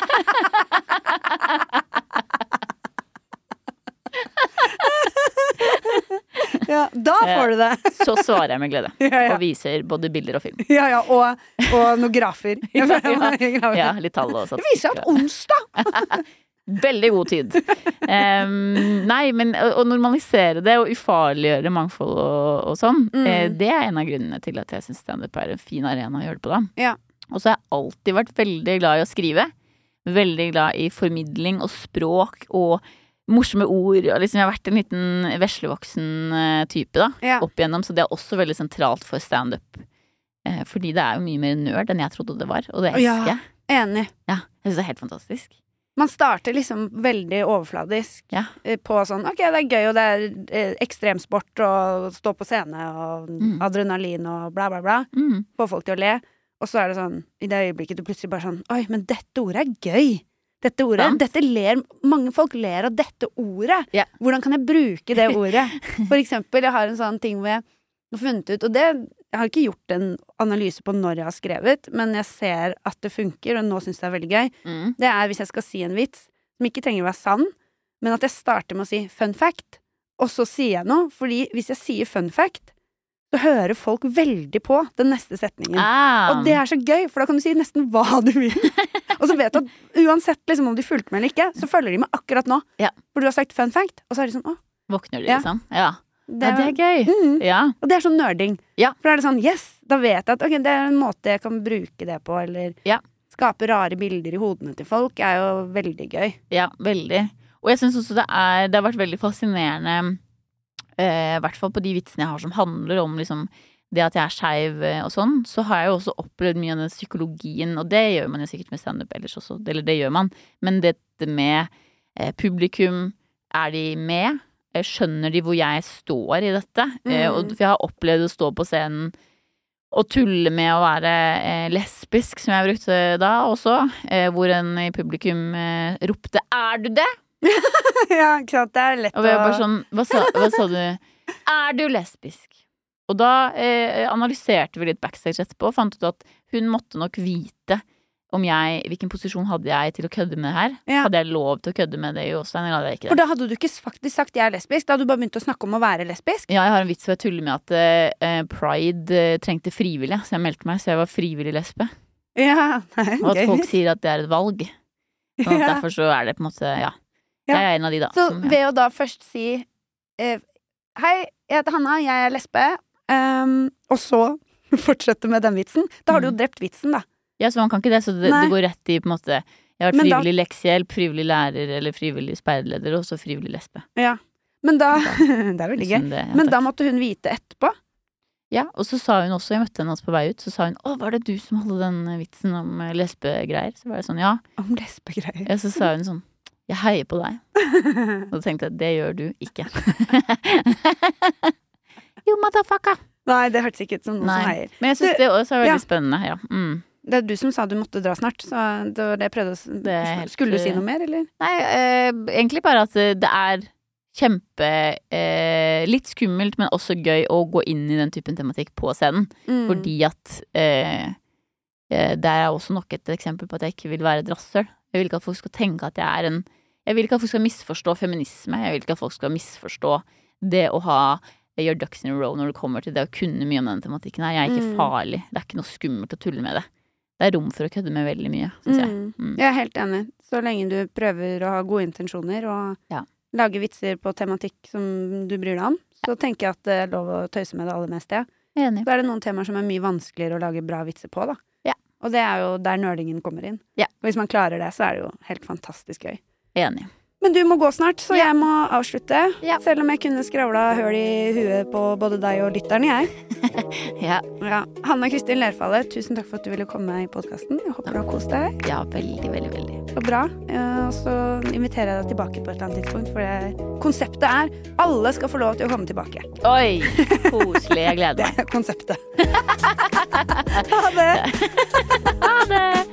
Ja, da får du det. Så svarer jeg med glede. Ja, ja. Og viser både bilder og film. Ja, ja, og, og noen grafer. ja, ja. ja, litt tall og sånt. Det viser at onsdag! Veldig god tid. Um, nei, men å normalisere det og ufarliggjøre mangfold og, og sånn, mm. eh, det er en av grunnene til at jeg synes stand-up er en fin arena å gjøre det på da. Ja. Og så har jeg alltid vært veldig glad i å skrive. Veldig glad i formidling og språk og morsomme ord. Og liksom jeg har vært en liten veslevoksen type da, ja. Opp igjennom, så det er også veldig sentralt for stand-up. Eh, fordi det er jo mye mer nerd enn jeg trodde det var, og det elsker jeg. Ja. Enig. Ja, jeg synes det er helt fantastisk. Man starter liksom veldig overfladisk Ja. på sånn, ok, det er gøy, og det er eh, ekstremsport og stå på scene og Mm. adrenalin og bla bla bla. Mm. Få folk til å le. Og så er det sånn, i det øyeblikket du plutselig bare sånn, oi, men dette ordet er gøy. Dette ordet, Sant. dette ler, mange folk ler av dette ordet. Ja. Hvordan kan jeg bruke det ordet? For eksempel, jeg har en sånn ting hvor jeg har funnet ut, og det, jeg har ikke gjort en analyse på når jeg har skrevet, men jeg ser at det funker, og nå synes jeg det er veldig gøy. Mm. Det er hvis jeg skal si en vits, som ikke trenger å være sann, men at jeg starter med å si fun fact, og så sier jeg noe, fordi hvis jeg sier fun fact, så hører folk veldig på den neste setningen. Ah. Og det er så gøy, for da kan du si nesten hva du vil. Og så vet du at uansett liksom, om de fulgte med eller ikke, så følger de med akkurat nå. Ja. For du har sagt fun fact, og så er de sånn, å, Våkner du, Ja. liksom? Ja. det Ja, det er gøy. Mm. Ja. Og det er sånn nerding. Ja. For da er det sånn, yes, da vet jeg at ok, det er en måte jeg kan bruke det på, eller Ja. skape rare bilder i hodene til folk, er jo veldig gøy. Ja, veldig. Og jeg synes også det er Det har vært veldig fascinerende, eh, i hvert fall på de vitsene jeg har som handler om liksom det at jeg er skeiv eh, og sånn, så har jeg jo også opplevd mye av den psykologien, og det gjør man jo sikkert med stand-up ellers også, eller det gjør man, men dette med eh, publikum, er de med? Eh, Skjønner de hvor jeg står i dette? Eh, Mm. og for jeg har opplevd å stå på scenen og tulle med å være eh, lesbisk, som jeg brukte da også, eh, hvor en i publikum eh, ropte 'Er du det?' Ja, ikke sant, det er lett Og vi var bare sånn hva sa, hva sa du? 'Er du lesbisk?' Og da eh, analyserte vi litt backstage etterpå og fant ut at hun måtte nok vite om jeg, hvilken posisjon hadde jeg til å kødde med det her. Ja. Hadde jeg lov til å kødde med det i Jostein, eller hadde jeg ikke For det? da hadde du ikke faktisk sagt jeg er lesbisk, da hadde du bare begynt å snakke om å være lesbisk. Ja, jeg har en vits hvor jeg tuller med at eh, Pride eh, trengte frivillige, så jeg meldte meg, så jeg var frivillig lesbe. Ja, nei, Og at gøy. folk sier at det er et valg. Sånn at Ja. derfor så er det på en måte, ja. Ja. Jeg er en av de da. Så som, ja. ved å da først si eh, hei, jeg heter Hanna, jeg er lesbe, ehm, og så fortsette med den vitsen, da har du jo drept vitsen, da. Ja, så man kan ikke det, så det, Nei. det går rett i på en måte Jeg har vært Men da- frivillig leksehjelp, frivillig lærer eller frivillig speiderleder, og så frivillig lesbe. Ja. Men da Det er veldig gøy. Sånn det, ja, Men takk. da måtte hun vite etterpå. Ja, og så sa hun også, jeg møtte henne også på vei ut, så sa hun 'Å, var det du som hadde den vitsen om eh, lesbegreier?' Så var jeg sånn, ja. Om lesbegreier. ja. Så sa hun sånn 'Jeg heier på deg'. Og så tenkte jeg, det gjør du ikke. Jo, motherfucker. Nei, det hørtes ikke ut som noen Nei. som heier. Men jeg synes Du- det også er veldig ja. spennende, ja. Mm. Det er du som sa du måtte dra snart, så det var det jeg prøvde å s- Det er helt- Skulle du si noe mer, eller? Nei, eh, egentlig bare at eh, det er kjempe eh, litt skummelt, men også gøy å gå inn i den typen tematikk på scenen. Mm. Fordi at eh, eh, det er også nok et eksempel på at jeg ikke vil være et rasshøl. Jeg vil ikke at folk skal tenke at jeg er en Jeg vil ikke at folk skal misforstå feminisme. Jeg vil ikke at folk skal misforstå det å ha your ducks in a row når det kommer til det å kunne mye om denne tematikken her. Jeg er ikke Mm. farlig. Det er ikke noe skummelt å tulle med det. Det er rom for å kødde med veldig mye, syns jeg. Mm. Mm. Jeg er helt enig. Så lenge du prøver å ha gode intensjoner og Ja. lage vitser på tematikk som du bryr deg om, så tenker jeg at det er lov å tøyse med det aller meste. Enig. Så er det noen temaer som er mye vanskeligere å lage bra vitser på, da. Ja. Og det er jo der nerdingen kommer inn. Ja. Og hvis man klarer det, så er det jo helt fantastisk gøy. Enig. Men du må gå snart, så jeg må avslutte. Ja. Selv om jeg kunne skravla høl i huet på både deg og lytterne, jeg. Ja, Ja. Hanna Kristin Lerfalle, tusen takk for at du ville komme i podkasten. Jeg håper du har kost deg. ja, veldig, veldig, veldig. Så bra. Ja, og så inviterer jeg deg tilbake på et eller annet tidspunkt, for det, konseptet er alle skal få lov til å komme tilbake. Oi, koselig. Jeg gleder Det meg. er konseptet. Ha det! Ha det!